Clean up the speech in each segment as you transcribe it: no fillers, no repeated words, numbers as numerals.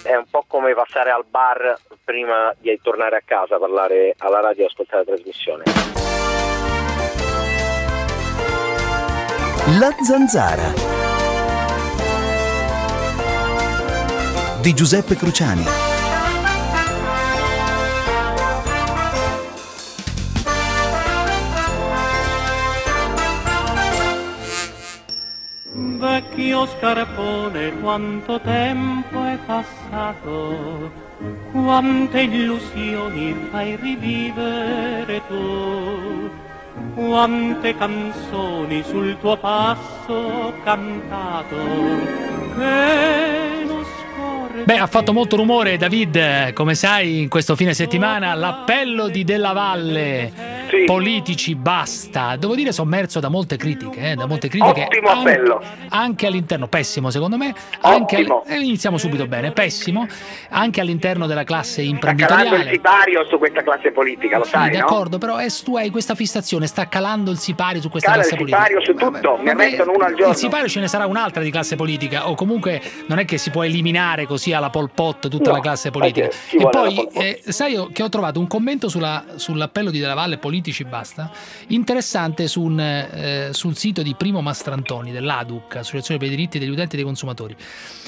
È un po' come passare al bar prima di tornare a casa, parlare alla radio e ascoltare la trasmissione. La Zanzara di Giuseppe Cruciani. Vecchio scarpone, quanto tempo è passato, quante illusioni fai rivivere tu, quante canzoni sul tuo passo cantato, che non scorre. Beh, ha fatto molto rumore David, come sai, in questo fine settimana l'appello di Della Valle. Sì. Politici basta, devo dire sommerso da molte critiche, Ottimo appello. Anche all'interno, pessimo secondo me, Ottimo. iniziamo subito bene, pessimo, anche all'interno della classe Sta imprenditoriale. calando il sipario su questa classe politica, lo sai, no? D'accordo, però tu hai questa fissazione, sta calando il sipario su questa Cala classe il politica. sipario su tutto, ne mettono uno al giorno. Il sipario ce ne sarà un'altra di classe politica, o comunque non è che si può eliminare così alla Pol Pot tutta la classe politica. Ci E vuole poi, la Pol Pot. sai io che ho trovato un commento sull'appello di Della Valle, politici basta, interessante sul sito di Primo Mastrantoni dell'ADUC, Associazione per i diritti degli utenti e dei consumatori.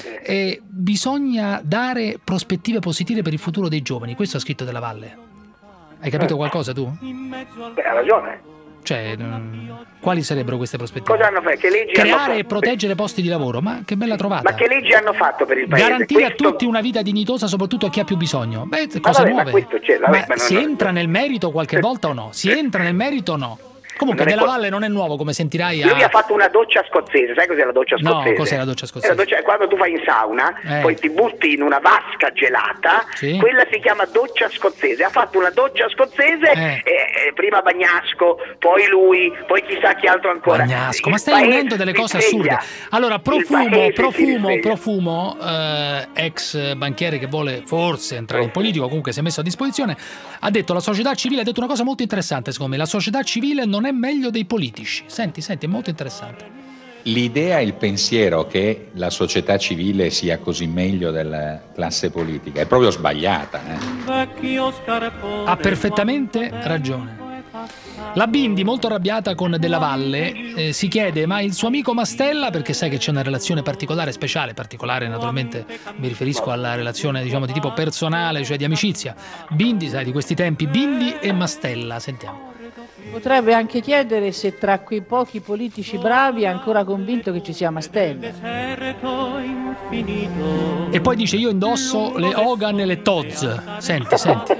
Bisogna dare prospettive positive per il futuro dei giovani, questo ha scritto Della Valle. Hai capito qualcosa tu? Beh, ha ragione. Cioè, quali sarebbero queste prospettive? Cosa hanno fatto? Che leggi hanno Creare fatto? e proteggere posti di lavoro, ma che bella trovata. Ma che leggi hanno fatto per il paese? Garantire Questo- a tutti una vita dignitosa, soprattutto a chi ha più bisogno. Beh, cose vabbè, ma nuove. questo c'è, vabbè, ma si non- entra nel merito qualche volta o no? Si entra nel merito o no? Comunque Non è Della co- Valle non è nuovo, come sentirai. Lui ha fatto una doccia scozzese, sai cos'è la doccia No, scozzese? cos'è la doccia scozzese? È la doccia- quando tu vai in sauna, poi ti butti in una vasca gelata, Sì. quella si chiama doccia scozzese. Ha fatto una doccia scozzese, prima Bagnasco, poi lui, poi chissà chi altro ancora. Bagnasco, Il ma stai paese unendo delle si cose sveglia. assurde. Allora, Il paese si risveglia. Profumo, ex banchiere che vuole forse entrare in politica, comunque si è messo a disposizione, ha detto la società civile, ha detto una cosa molto interessante secondo me, la società civile non è meglio dei politici. Senti, è molto interessante. L'idea, il pensiero che la società civile sia così meglio della classe politica è proprio sbagliata. Vecchio scarpone, Ha perfettamente ragione. La Bindi, molto arrabbiata con Della Valle, si chiede: ma il suo amico Mastella, perché sai che c'è una relazione particolare, speciale, particolare naturalmente mi riferisco alla relazione diciamo di tipo personale, cioè di amicizia. Bindi, sai, di questi tempi, Bindi e Mastella, sentiamo. Potrebbe anche chiedere se tra quei pochi politici bravi è ancora convinto che ci sia Mastella. deserto infinito. E poi dice: io indosso le Hogan e le Toz. Senti.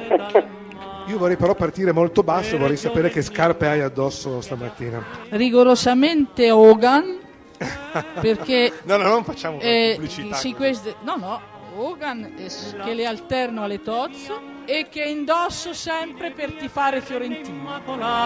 Io vorrei però partire molto basso, vorrei sapere che scarpe hai addosso stamattina. Rigorosamente Hogan, perché No, non facciamo pubblicità. sì, Hogan che le alterno alle Toz e che indosso sempre per tifare Fiorentino.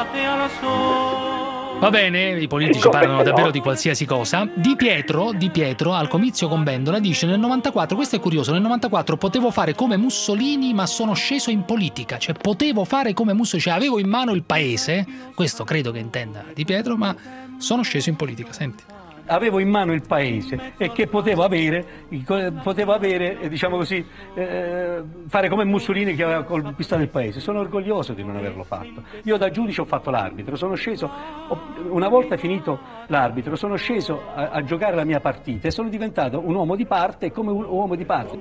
Va bene, i politici parlano davvero di qualsiasi cosa. Di Pietro al comizio con Vendola dice: nel 94, questo è curioso, nel 94 potevo fare come Mussolini ma sono sceso in politica, cioè potevo fare come Mussolini, cioè avevo in mano il paese, questo credo che intenda Di Pietro, ma sono sceso in politica, senti. Avevo in mano il paese e che potevo avere diciamo così, fare come Mussolini che aveva conquistato il paese. Sono orgoglioso di non averlo fatto. Io da giudice ho fatto l'arbitro, sono sceso, una volta finito l'arbitro, sono sceso a giocare la mia partita e sono diventato un uomo di parte e come un uomo di parte.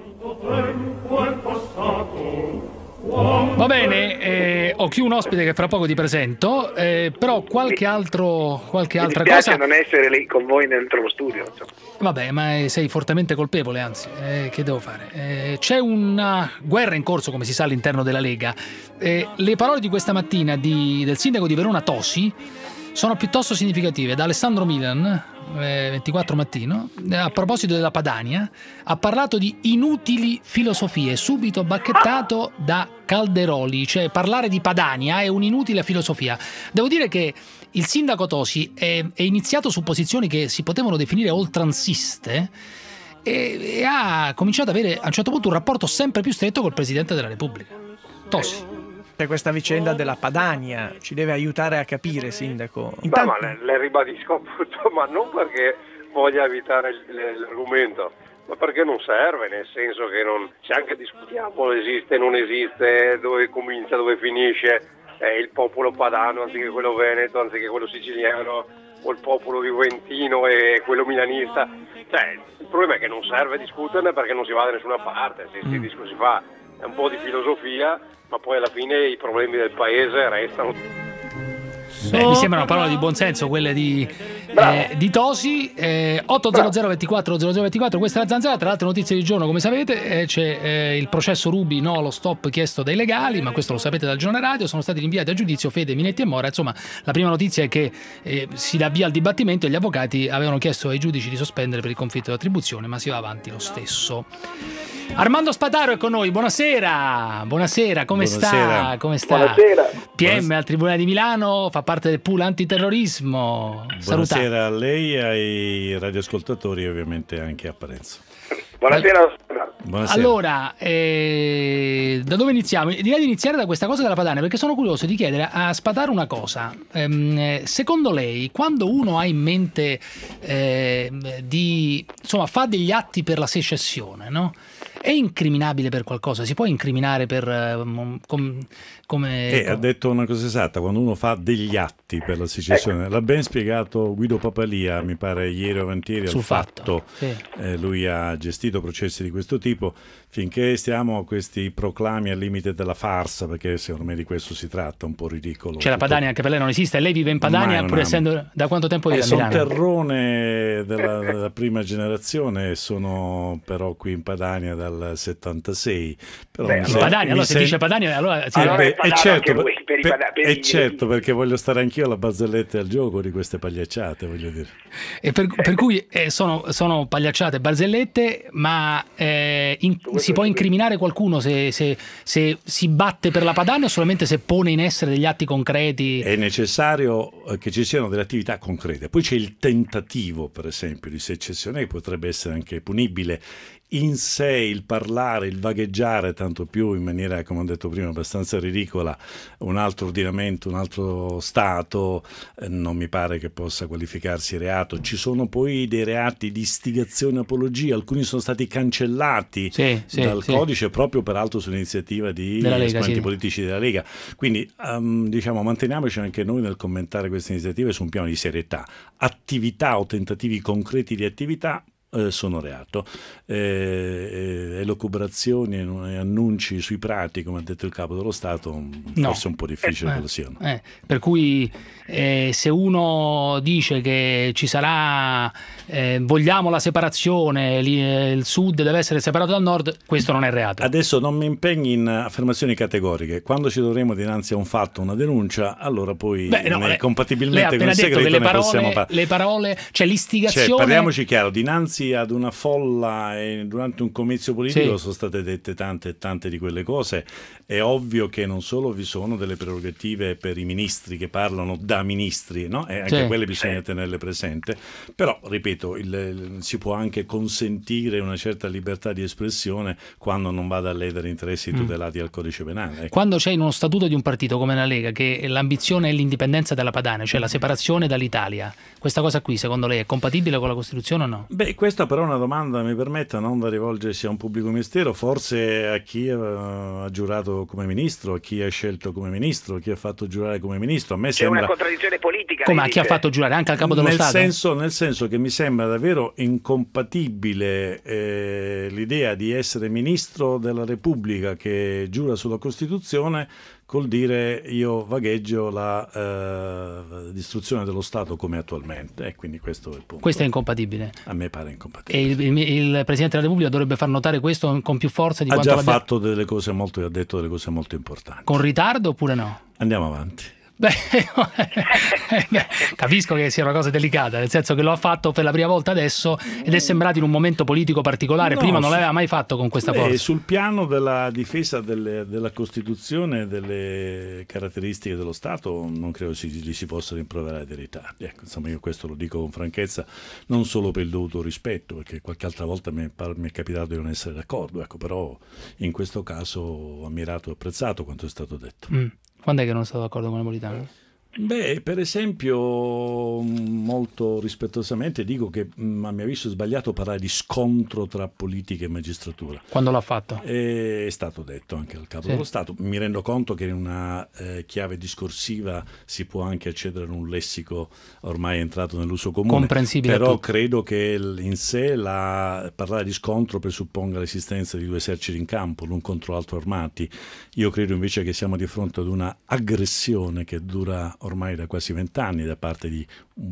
Va bene, ho qui un ospite che fra poco ti presento, però qualche altra Mi cosa. dispiace non essere lì con voi dentro lo studio. Insomma. Vabbè, ma sei fortemente colpevole, anzi, che devo fare? C'è una guerra in corso, come si sa, all'interno della Lega. Le parole di questa mattina del sindaco di Verona Tosi sono piuttosto significative. Da Alessandro Milan, 24 Mattino, a proposito della Padania, ha parlato di inutili filosofie, subito bacchettato da Calderoli, cioè parlare di Padania è un'inutile filosofia. Devo dire che il sindaco Tosi è iniziato su posizioni che si potevano definire oltranziste e ha cominciato ad avere a un certo punto un rapporto sempre più stretto col Presidente della Repubblica. Tosi. Questa vicenda della Padania ci deve aiutare a capire, sindaco. Ma le ribadisco appunto, ma non perché voglia evitare l'argomento, Ma perché non serve, nel senso che se anche discutiamo esiste, non esiste, dove comincia, dove finisce il popolo padano anziché quello veneto, anziché quello siciliano, o il popolo juventino e quello milanista. Cioè, il problema è che non serve discuterne perché non si va da nessuna parte, si fa un po' di filosofia, ma poi alla fine i problemi del paese restano. Mi sembrano parole di buonsenso quelle di Tosi. 800 24 0024, questa è la Zanzara. Tra l'altro notizie di giorno, come sapete, c'è il processo Ruby, no, lo stop chiesto dai legali, ma questo lo sapete dal giornale radio. Sono stati rinviati a giudizio Fede, Minetti e Mora. Insomma, la prima notizia è che si dà via al dibattimento e gli avvocati avevano chiesto ai giudici di sospendere per il conflitto di attribuzione, ma si va avanti lo stesso. Armando Spataro è con noi, buonasera, come sta? Buonasera. PM al Tribunale di Milano, fa parte del pool antiterrorismo. Buonasera a lei e ai radioascoltatori e ovviamente anche a Parenzo. Buonasera. Allora, da dove iniziamo? Direi di iniziare da questa cosa della Padania, perché sono curioso di chiedere a Spataro una cosa. Secondo lei, quando uno ha in mente fa degli atti per la secessione, no? È incriminabile per qualcosa? Si può incriminare per ha detto una cosa esatta, quando uno fa degli atti per la secessione, l'ha ben spiegato Guido Papalia, mi pare ieri o avantieri, sul Fatto. Sì. Lui ha gestito processi di questo tipo, finché stiamo a questi proclami al limite della farsa, perché secondo me di questo si tratta, un po' ridicolo. Cioè la Padania anche per lei non esiste, lei vive in Padania pur essendo, da quanto tempo vive a Milano? Sono terrone della prima generazione, sono però qui in Padania dal 76. Però Padania, allora se dice Padania allora è certo, perché voglio stare anch'io alla barzelletta al gioco di queste pagliacciate, voglio dire. E per cui sono pagliacciate, barzellette, ma si può incriminare qualcuno se si batte per la Padania o solamente se pone in essere degli atti concreti? È necessario che ci siano delle attività concrete. Poi c'è il tentativo, per esempio, di secessione, che potrebbe essere anche punibile. In sé il parlare, il vagheggiare, tanto più in maniera, come ho detto prima, abbastanza ridicola, un altro ordinamento, un altro Stato, non mi pare che possa qualificarsi reato. Ci sono poi dei reati di istigazione e apologia, alcuni sono stati cancellati dal codice, proprio peraltro su iniziativa di esponenti politici della Lega. Quindi manteniamoci anche noi nel commentare queste iniziative su un piano di serietà. Attività o tentativi concreti di attività sono reato. Elucubrazioni e annunci sui prati, come ha detto il capo dello Stato, forse è un po' difficile che lo siano. Per cui se uno dice che ci sarà, vogliamo la separazione, il sud deve essere separato dal nord, questo non è reato. Adesso non mi impegni in affermazioni categoriche. Quando ci troveremo dinanzi a un fatto, una denuncia, allora poi compatibilmente con il segreto ne possiamo parlare. Le parole, cioè l'istigazione. Parliamoci chiaro, dinanzi ad una folla e durante un comizio politico sono state dette tante di quelle cose. È ovvio che non solo vi sono delle prerogative per i ministri che parlano da ministri, no? E anche quelle bisogna tenerle presente, però ripeto, si può anche consentire una certa libertà di espressione quando non vada a ledere interessi tutelati dal codice penale. Quando c'è in uno statuto di un partito come la Lega che l'ambizione è l'indipendenza della Padania, cioè la separazione dall'Italia, questa cosa qui secondo lei è compatibile con la Costituzione o no? Questa però è una domanda, mi permetta, non da rivolgersi a un pubblico ministero, forse a chi ha giurato come ministro, a chi ha scelto come ministro, a chi ha fatto giurare come ministro. A me c'è una contraddizione politica. Come a chi ha fatto giurare anche al capo dello Stato? Nel senso che mi sembra davvero incompatibile l'idea di essere ministro della Repubblica che giura sulla Costituzione col dire io vagheggio la distruzione dello Stato come attualmente. Quindi questo è il punto. Questo è incompatibile? A me pare incompatibile. E il Presidente della Repubblica dovrebbe far notare questo con più forza di quanto ha fatto delle cose molto, ha detto delle cose molto importanti. Con ritardo oppure no? Andiamo avanti. Capisco che sia una cosa delicata, nel senso che lo ha fatto per la prima volta adesso ed è sembrato in un momento politico particolare. Prima non l'aveva mai fatto con questa forza. Sul piano della difesa della Costituzione, delle caratteristiche dello Stato, non credo gli si possa rimproverare dei ritardi. Insomma, io questo lo dico con franchezza, non solo per il dovuto rispetto, perché qualche altra volta mi è capitato di non essere d'accordo, però in questo caso ho ammirato e apprezzato quanto è stato detto. Quando è che non è stato d'accordo con Napolitano? Beh, per esempio, molto rispettosamente dico che a mio avviso è sbagliato parlare di scontro tra politica e magistratura. Quando l'ha fatto? È stato detto anche al capo dello Stato. Mi rendo conto che in una chiave discorsiva si può anche accedere a un lessico ormai entrato nell'uso comune, comprensibile, però credo che in sé parlare di scontro presupponga l'esistenza di due eserciti in campo, l'un contro l'altro armati. Io credo invece che siamo di fronte ad una aggressione che dura ormai da quasi 20 anni da parte di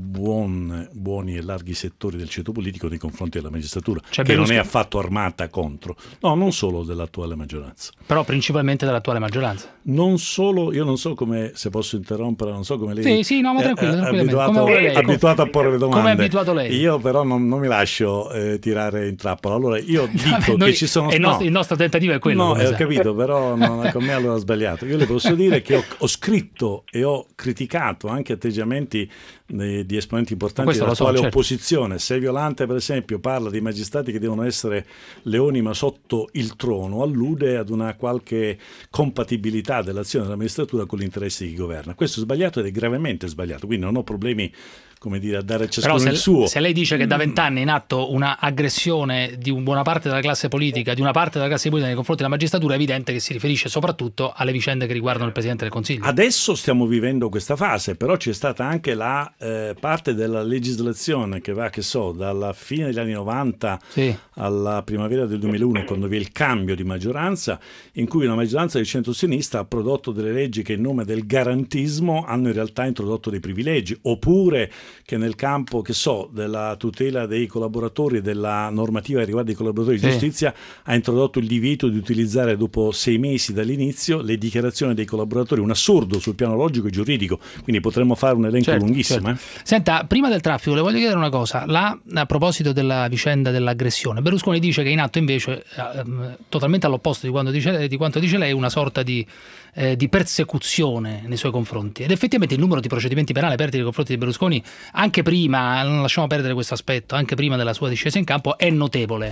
buoni e larghi settori del ceto politico nei confronti della magistratura, che non è affatto armata contro. No, non solo dell'attuale maggioranza. Però principalmente dell'attuale maggioranza. Non solo, io non so come, se posso interrompere, non so come lei no, è abituato a porre le domande. Come è abituato lei? Io però non mi lascio tirare in trappola. Allora io dico che ci sono... Il nostro tentativo è quello. No, ho capito, però con me allora ho sbagliato. Io le posso dire che ho scritto e ho criticato anche atteggiamenti di esponenti importanti dell'attuale opposizione. Se Violante, per esempio, parla di magistrati che devono essere leoni ma sotto il trono, allude ad una qualche compatibilità dell'azione della magistratura con gli interessi di chi governa. Questo è sbagliato ed è gravemente sbagliato, quindi non ho problemi, come dire, a dare a ciascuno il suo. Se lei dice che da 20 anni è in atto una aggressione di una buona parte della classe politica, nei confronti della magistratura, è evidente che si riferisce soprattutto alle vicende che riguardano il Presidente del Consiglio. Adesso stiamo vivendo questa fase, però c'è stata anche la parte della legislazione che va, dalla fine degli anni 90 alla primavera del 2001, quando vi è il cambio di maggioranza, in cui una maggioranza di centro-sinistra ha prodotto delle leggi che in nome del garantismo hanno in realtà introdotto dei privilegi, oppure che nel campo della tutela dei collaboratori e della normativa che riguarda i collaboratori di giustizia ha introdotto il divieto di utilizzare dopo 6 mesi dall'inizio le dichiarazioni dei collaboratori, un assurdo sul piano logico e giuridico, quindi potremmo fare un elenco lunghissimo. Senta, prima del traffico le voglio chiedere una cosa, a proposito della vicenda dell'aggressione, Berlusconi dice che è in atto invece, totalmente all'opposto di quanto dice lei, una sorta di persecuzione nei suoi confronti, ed effettivamente il numero di procedimenti penali aperti nei confronti di Berlusconi anche prima, non lasciamo perdere questo aspetto, anche prima della sua discesa in campo è notevole.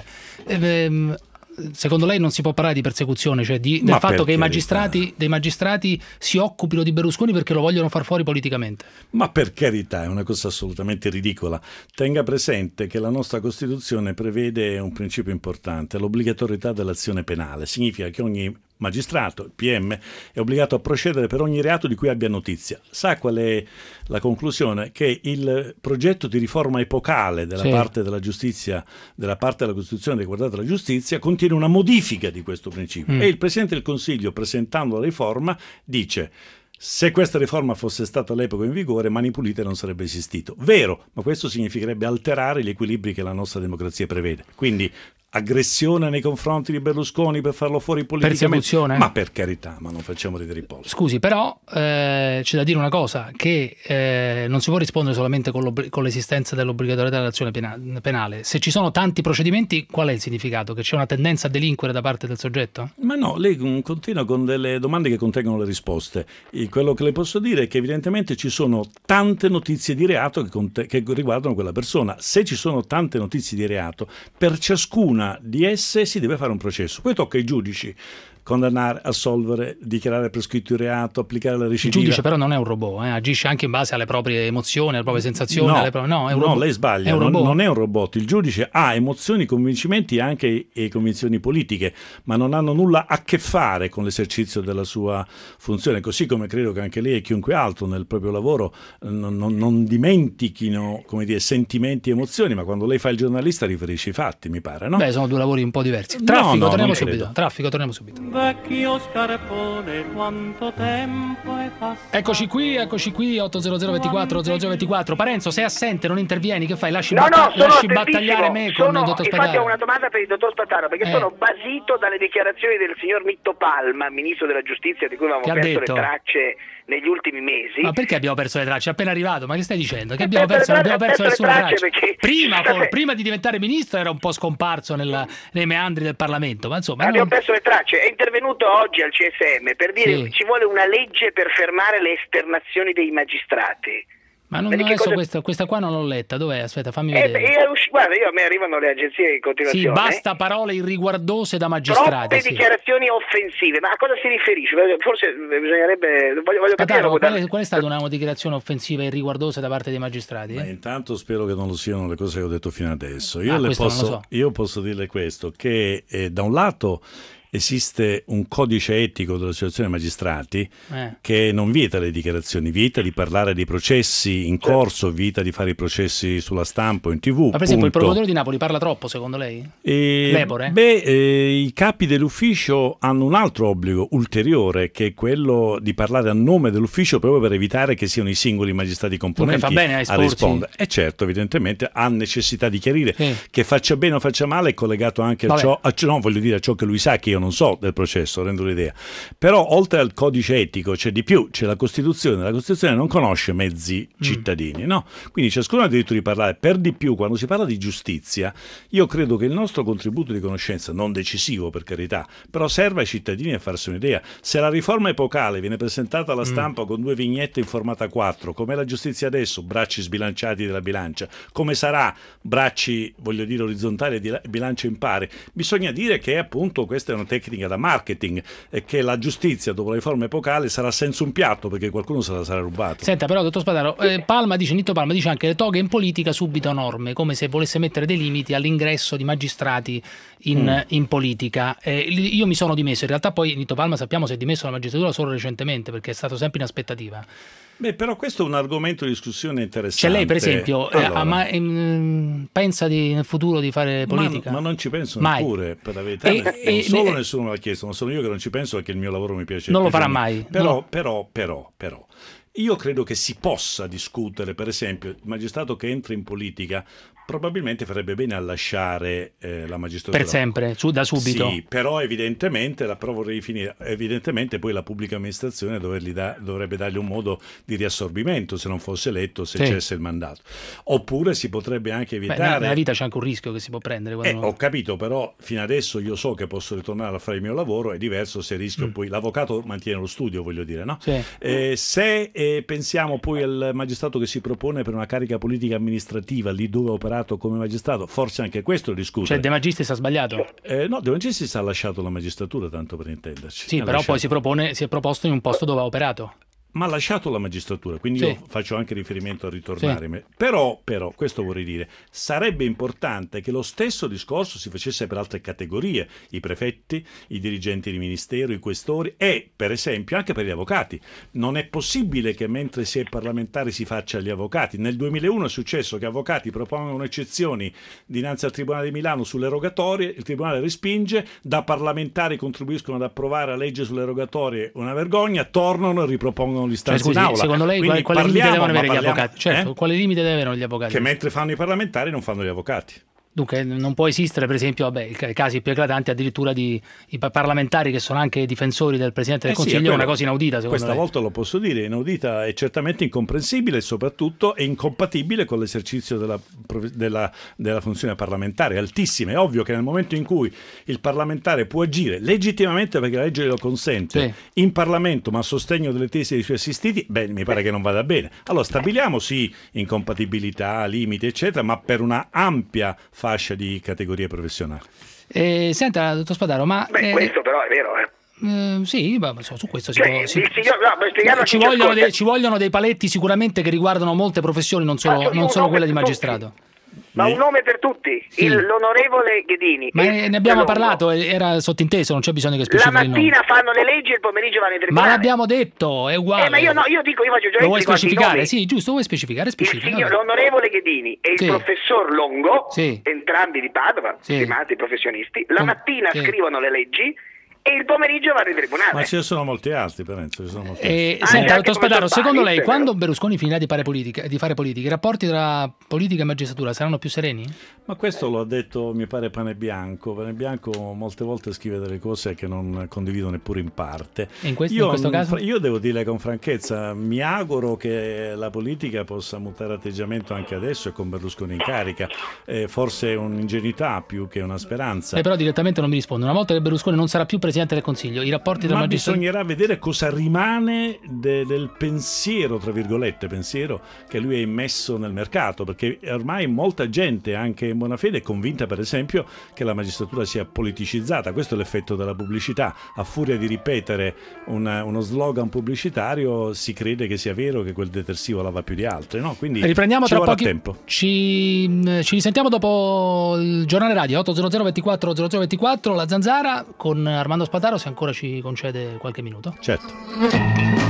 Secondo lei non si può parlare di persecuzione, cioè del fatto che dei magistrati si occupino di Berlusconi perché lo vogliono far fuori politicamente? Ma per carità, è una cosa assolutamente ridicola. Tenga presente che la nostra Costituzione prevede un principio importante, l'obbligatorietà dell'azione penale. Significa che ogni magistrato, il PM, è obbligato a procedere per ogni reato di cui abbia notizia. Sa qual è la conclusione? Che il progetto di riforma epocale della parte della giustizia, della parte della Costituzione riguardante la giustizia, contiene una modifica di questo principio. E il Presidente del Consiglio, presentando la riforma, dice: se questa riforma fosse stata all'epoca in vigore, Mani Pulite non sarebbe esistito. Vero, ma questo significherebbe alterare gli equilibri che la nostra democrazia prevede. Quindi aggressione nei confronti di Berlusconi per farlo fuori politicamente. Persecuzione? Ma per carità, ma non facciamo ridere i polsi. Scusi, però c'è da dire una cosa, che non si può rispondere solamente con l'esistenza dell'obbligatorietà dell'azione penale. Se ci sono tanti procedimenti, qual è il significato? Che c'è una tendenza a delinquere da parte del soggetto? Ma no, lei continua con delle domande che contengono le risposte. Quello che le posso dire è che evidentemente ci sono tante notizie di reato che riguardano quella persona. Se ci sono tante notizie di reato, per ciascuna di esse si deve fare un processo. Poi tocca ai giudici condannare, assolvere, dichiarare prescritto il reato, applicare la recidiva. Il giudice però non è un robot, agisce anche in base alle proprie emozioni, alle proprie sensazioni. No, lei sbaglia, non è un robot. Il giudice ha emozioni, convincimenti e anche convinzioni politiche, ma non hanno nulla a che fare con l'esercizio della sua funzione, così come credo che anche lei e chiunque altro nel proprio lavoro non dimentichino, come dire, sentimenti e emozioni, ma quando lei fa il giornalista riferisce i fatti, mi pare, no? Beh, sono due lavori un po' diversi. Traffico, torniamo subito. Vecchio scarpone, quanto tempo è passato. Eccoci qui, 800 24 0024. Parenzo, sei assente, non intervieni, che fai? Lasci lasci battagliare me con il dottor Spataro. Infatti ho una domanda per il dottor Spataro, perché sono basito dalle dichiarazioni del signor Mitto Palma, ministro della giustizia, di cui avevamo perso le tracce negli ultimi mesi. Ma perché abbiamo perso le tracce? Appena arrivato, ma che stai dicendo? Che abbiamo perso? Non abbiamo perso nessuna traccia. Prima di diventare ministro era un po' scomparso nei meandri del Parlamento, ma insomma abbiamo perso le tracce. È intervenuto oggi al CSM per dire che ci vuole una legge per fermare le esternazioni dei magistrati. Ma non adesso questa qua non l'ho letta, dov'è? Aspetta, fammi vedere. Guarda, a me arrivano le agenzie in continuazione. Sì, basta parole irriguardose da magistrati. Troppe dichiarazioni offensive, ma a cosa si riferisce? Forse bisognerebbe... Voglio capire... Qual è stata una dichiarazione offensiva e irriguardosa da parte dei magistrati? Ma intanto spero che non lo siano le cose che ho detto fino adesso. Io posso dirle questo, che da un lato esiste un codice etico dell'Associazione Magistrati che non vieta le dichiarazioni, vieta di parlare dei processi in corso, vieta di fare i processi sulla stampa o in TV. Ma per esempio il procuratore di Napoli parla troppo, secondo lei? Lepore? I capi dell'ufficio hanno un altro obbligo ulteriore, che è quello di parlare a nome dell'ufficio, proprio per evitare che siano i singoli magistrati componenti fa bene a rispondere. E certo, evidentemente ha necessità di chiarire. Che faccia bene o faccia male è collegato anche a ciò che lui sa, che io non so del processo, rendo l'idea. Però oltre al codice etico c'è di più, c'è la Costituzione non conosce mezzi cittadini, no? Quindi ciascuno ha il diritto di parlare. Per di più, quando si parla di giustizia, io credo che il nostro contributo di conoscenza, non decisivo per carità, però serve ai cittadini a farsi un'idea. Se la riforma epocale viene presentata alla stampa con 2 vignette in formato 4, com'è la giustizia adesso, bracci sbilanciati della bilancia, come sarà, bracci, voglio dire, orizzontali e bilancia impari, bisogna dire che appunto questa è una tecnica da marketing e che la giustizia dopo la riforma epocale sarà senza un piatto, perché qualcuno se la sarà rubato. Senta, però, dottor Spadaro, Nitto Palma dice anche: le toghe in politica subito norme, come se volesse mettere dei limiti all'ingresso di magistrati in politica. Io mi sono dimesso, in realtà poi Nitto Palma sappiamo si è dimesso dalla magistratura solo recentemente, perché è stato sempre in aspettativa. Beh, però questo è un argomento di discussione interessante. Cioè lei, per esempio, pensa nel futuro di fare politica? Ma non ci penso neppure, per la verità. Non solo nessuno me l'ha chiesto, ma sono io che non ci penso, perché il mio lavoro mi piace. Non lo farà mai. Però, io credo che si possa discutere, per esempio, il magistrato che entra in politica probabilmente farebbe bene a lasciare la magistratura. Per sempre, da subito. Sì, però evidentemente poi la pubblica amministrazione dovrebbe dargli un modo di riassorbimento, se non fosse eletto, se cessa il mandato. Oppure si potrebbe anche evitare... nella vita c'è anche un rischio che si può prendere. Ho capito, però fino adesso io so che posso ritornare a fare il mio lavoro, è diverso se rischio poi... L'avvocato mantiene lo studio, voglio dire, no? Sì. Se pensiamo poi al magistrato che si propone per una carica politica amministrativa, lì dove ha operato come magistrato, forse anche questo è discutere. Cioè De Magistris ha sbagliato? No, De Magistris ha lasciato la magistratura, tanto per intenderci. Sì, però poi si è proposto in un posto dove ha operato. Ma ha lasciato la magistratura, quindi io faccio anche riferimento a ritornare. Sì. Però, questo vorrei dire, sarebbe importante che lo stesso discorso si facesse per altre categorie, i prefetti, i dirigenti di ministero, i questori e, per esempio, anche per gli avvocati. Non è possibile che mentre si è parlamentari si faccia gli avvocati. Nel 2001 è successo che avvocati propongono eccezioni dinanzi al Tribunale di Milano sulle rogatorie, il Tribunale respinge, da parlamentari contribuiscono ad approvare la legge sulle rogatorie, una vergogna, tornano e ripropongono l'istanza in aula. Secondo lei quale limite devono avere gli avvocati? Certo, quale limite devono avere gli avvocati? Che mentre fanno i parlamentari non fanno gli avvocati. Dunque non può esistere, per esempio, i casi più eclatanti addirittura di i parlamentari che sono anche difensori del Presidente del Consiglio, è una cosa inaudita, secondo questa volta lo posso dire, inaudita, è certamente incomprensibile e soprattutto è incompatibile con l'esercizio della funzione parlamentare, altissima. È ovvio che nel momento in cui il parlamentare può agire legittimamente, perché la legge glielo consente, in Parlamento, ma a sostegno delle tesi dei suoi assistiti, mi pare che non vada bene. Allora stabiliamo incompatibilità, limiti, eccetera, ma per una ampia fascia di categorie professionali. Senta, dottor Spadaro, ma... questo però è vero, sì, su questo ci vogliono dei paletti sicuramente che riguardano molte professioni, non solo quella di magistrato. Ma un nome per tutti, l'onorevole Ghedini. Ma ne abbiamo parlato, era sottinteso, non c'è bisogno che specifichi. La mattina fanno le leggi e il pomeriggio vanno in tribunale. Ma l'abbiamo detto, è uguale. Ma io dico, io faccio già. Lo vuoi specificare? Sì, giusto, vuoi specificare? L'onorevole Ghedini e il professor Longo, entrambi di Padova, stimati professionisti, la mattina scrivono le leggi e il pomeriggio vanno in tribunale. Ma ce ne sono molti altri, Perenzo. Senta, dottor Spadaro, secondo lei, quando Berlusconi finirà di fare politica, i rapporti tra politica e magistratura saranno più sereni? Ma questo lo ha detto, mi pare, Panebianco. Panebianco molte volte scrive delle cose che non condivido neppure in parte. In questo caso? Io devo dire con franchezza, mi auguro che la politica possa mutare atteggiamento anche adesso e con Berlusconi in carica. Forse è un'ingenuità più che una speranza. Però direttamente non mi risponde. Una volta che Berlusconi non sarà più presidente Presidente del Consiglio, i rapporti tra magistrati... bisognerà vedere cosa rimane del pensiero, tra virgolette, pensiero che lui ha immesso nel mercato, perché ormai molta gente, anche in buona fede, è convinta, per esempio, che la magistratura sia politicizzata. Questo è l'effetto della pubblicità. A furia di ripetere uno slogan pubblicitario si crede che sia vero che quel detersivo lava più di altri, no? Quindi riprendiamo tra pochi tempo. Ci risentiamo dopo il giornale radio 800 24 0024, la Zanzara con Armando Spataro, se ancora ci concede qualche minuto. Certo.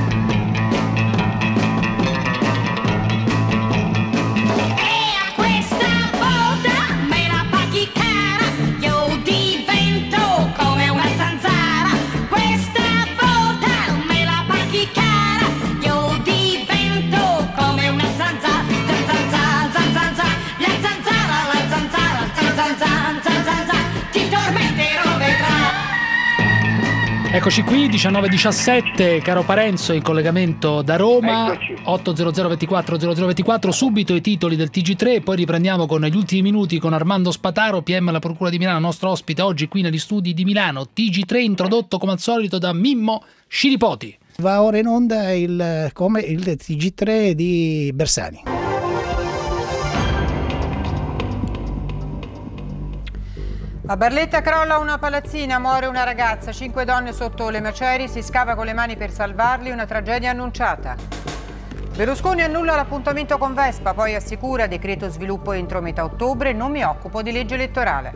Eccoci qui, 19:17, caro Parenzo in collegamento da Roma. Eccoci. 800 24 0024, subito i titoli del TG3, poi riprendiamo con gli ultimi minuti con Armando Spataro, PM alla Procura di Milano, nostro ospite oggi qui negli studi di Milano. TG3 introdotto come al solito da Mimmo Scilipoti. Va ora in onda il TG3 di Bersani. A Barletta crolla una palazzina, muore una ragazza, 5 donne sotto le macerie, si scava con le mani per salvarli, una tragedia annunciata. Berlusconi annulla l'appuntamento con Vespa, poi assicura decreto sviluppo entro metà ottobre, non mi occupo di legge elettorale.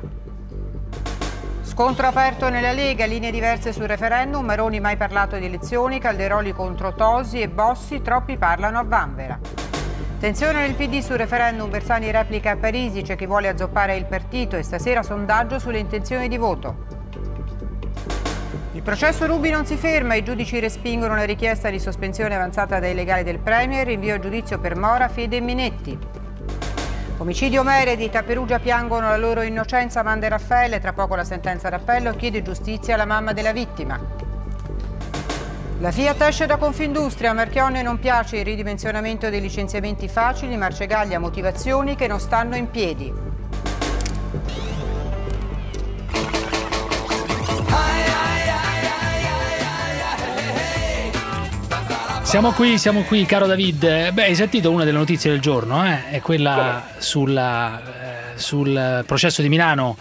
Scontro aperto nella Lega, linee diverse sul referendum, Maroni mai parlato di elezioni, Calderoli contro Tosi e Bossi, troppi parlano a vanvera. Tensione nel PD sul referendum, Bersani replica a Parisi, c'è chi vuole azzoppare il partito e stasera sondaggio sulle intenzioni di voto. Il processo Ruby non si ferma, i giudici respingono la richiesta di sospensione avanzata dai legali del Premier, rinvio a giudizio per Mora, Fede e Minetti. Omicidio Meredith, a Perugia piangono la loro innocenza Amanda e Raffaele, tra poco la sentenza d'appello, chiede giustizia alla mamma della vittima. La Fiat esce da Confindustria, a Marchionne non piace il ridimensionamento dei licenziamenti facili, Marcegaglia motivazioni che non stanno in piedi. Siamo qui, caro David. Beh, hai sentito una delle notizie del giorno, è quella sul processo di Milano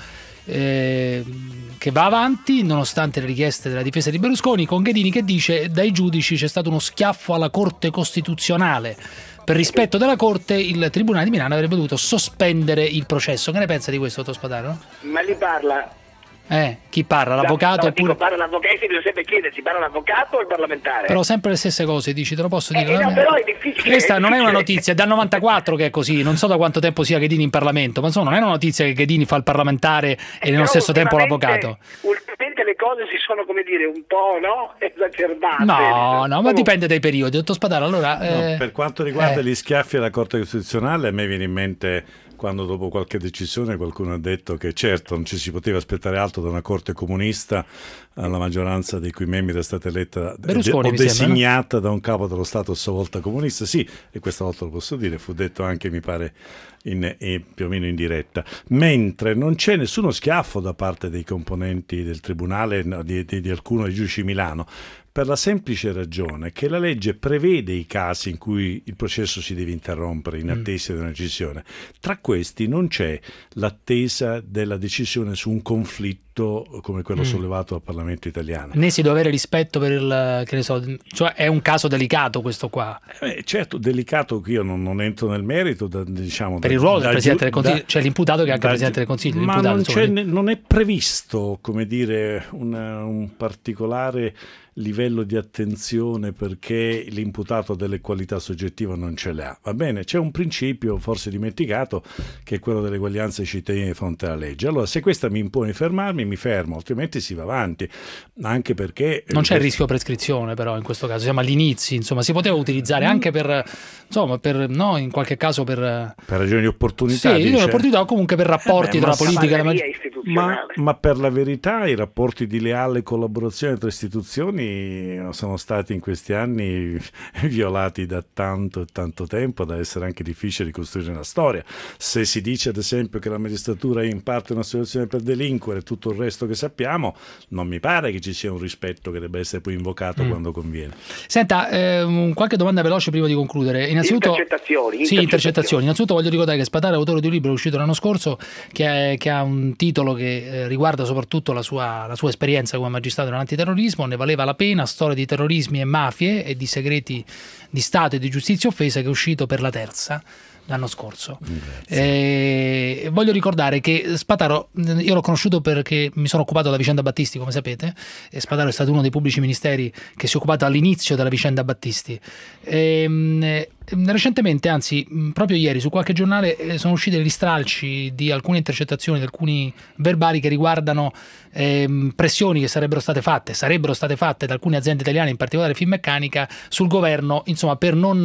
che va avanti nonostante le richieste della difesa di Berlusconi, con Ghedini che dice dai giudici c'è stato uno schiaffo alla Corte Costituzionale. Per rispetto della Corte il Tribunale di Milano avrebbe dovuto sospendere il processo. Che ne pensa di questo, dottor Spadaro? Ma lì parla... Chi parra? L'avvocato? No, oppure... parla l'avvocato, bisogna sempre chiedersi, parla l'avvocato o il parlamentare? Però sempre le stesse cose, dici, te lo posso dire. No, però è difficile. Questa non è una notizia, è dal 94 che è così, non so da quanto tempo sia Ghedini in Parlamento, ma insomma non è una notizia che Ghedini fa il parlamentare e nello stesso tempo l'avvocato. Ultimamente le cose si sono, come dire, un po', no? Esacerbate. No, ma dipende dai periodi, dottor Spadaro. Allora, per quanto riguarda gli schiaffi alla Corte Costituzionale, a me viene in mente quando dopo qualche decisione qualcuno ha detto che certo non ci si poteva aspettare altro da una Corte comunista, la maggioranza di cui membri era stata eletta o designata da un capo dello Stato a sua volta comunista. Sì, e questa volta lo posso dire, fu detto anche, mi pare, più o meno in diretta, mentre non c'è nessuno schiaffo da parte dei componenti del Tribunale, di alcuno dei giudici di Milano, per la semplice ragione che la legge prevede i casi in cui il processo si deve interrompere in attesa di una decisione. Tra questi non c'è l'attesa della decisione su un conflitto come quello sollevato al Parlamento italiano. Ne si deve avere rispetto per il, che ne so, cioè è un caso delicato questo qua. Certo, delicato, io non entro nel merito, diciamo, per il ruolo del Presidente del Consiglio, cioè l'imputato che è anche Presidente del Consiglio. Ma non è previsto, come dire, un particolare livello di attenzione perché l'imputato delle qualità soggettive non ce le ha. Va bene, c'è un principio forse dimenticato che è quello dell'eguaglianza dei cittadini di fronte alla legge. Allora, se questa mi impone fermarmi, mi fermo, altrimenti si va avanti, anche perché non c'è il rischio prescrizione, però in questo caso siamo agli inizi, insomma, si poteva utilizzare anche per, insomma, no, in qualche caso per ragioni di opportunità, sì, di opportunità o comunque per rapporti tra la politica e la ma per la verità i rapporti di leale collaborazione tra istituzioni intercettazioni sono stati in questi anni violati da tanto e tanto tempo da essere anche difficile ricostruire la storia. Se si dice ad esempio che la magistratura è in parte una situazione per delinquere e tutto il resto che sappiamo, non mi pare che ci sia un rispetto che debba essere poi invocato quando conviene. Senta, qualche domanda veloce prima di concludere. Innanzitutto, intercettazioni. Innanzitutto voglio ricordare che Spataro è autore di un libro uscito l'anno scorso che ha un titolo che riguarda soprattutto la sua esperienza come magistrato nell'antiterrorismo. Ne valeva la pena, storia di terrorismi e mafie e di segreti di Stato e di giustizia offesa, che è uscito per la Terza l'anno scorso. Voglio ricordare che Spataro, io l'ho conosciuto perché mi sono occupato della vicenda Battisti, come sapete, e Spataro è stato uno dei pubblici ministeri che si è occupato all'inizio della vicenda Battisti. Recentemente, anzi proprio ieri, su qualche giornale sono usciti degli stralci di alcune intercettazioni, di alcuni verbali che riguardano pressioni che sarebbero state fatte da alcune aziende italiane, in particolare Finmeccanica, sul governo, insomma, per non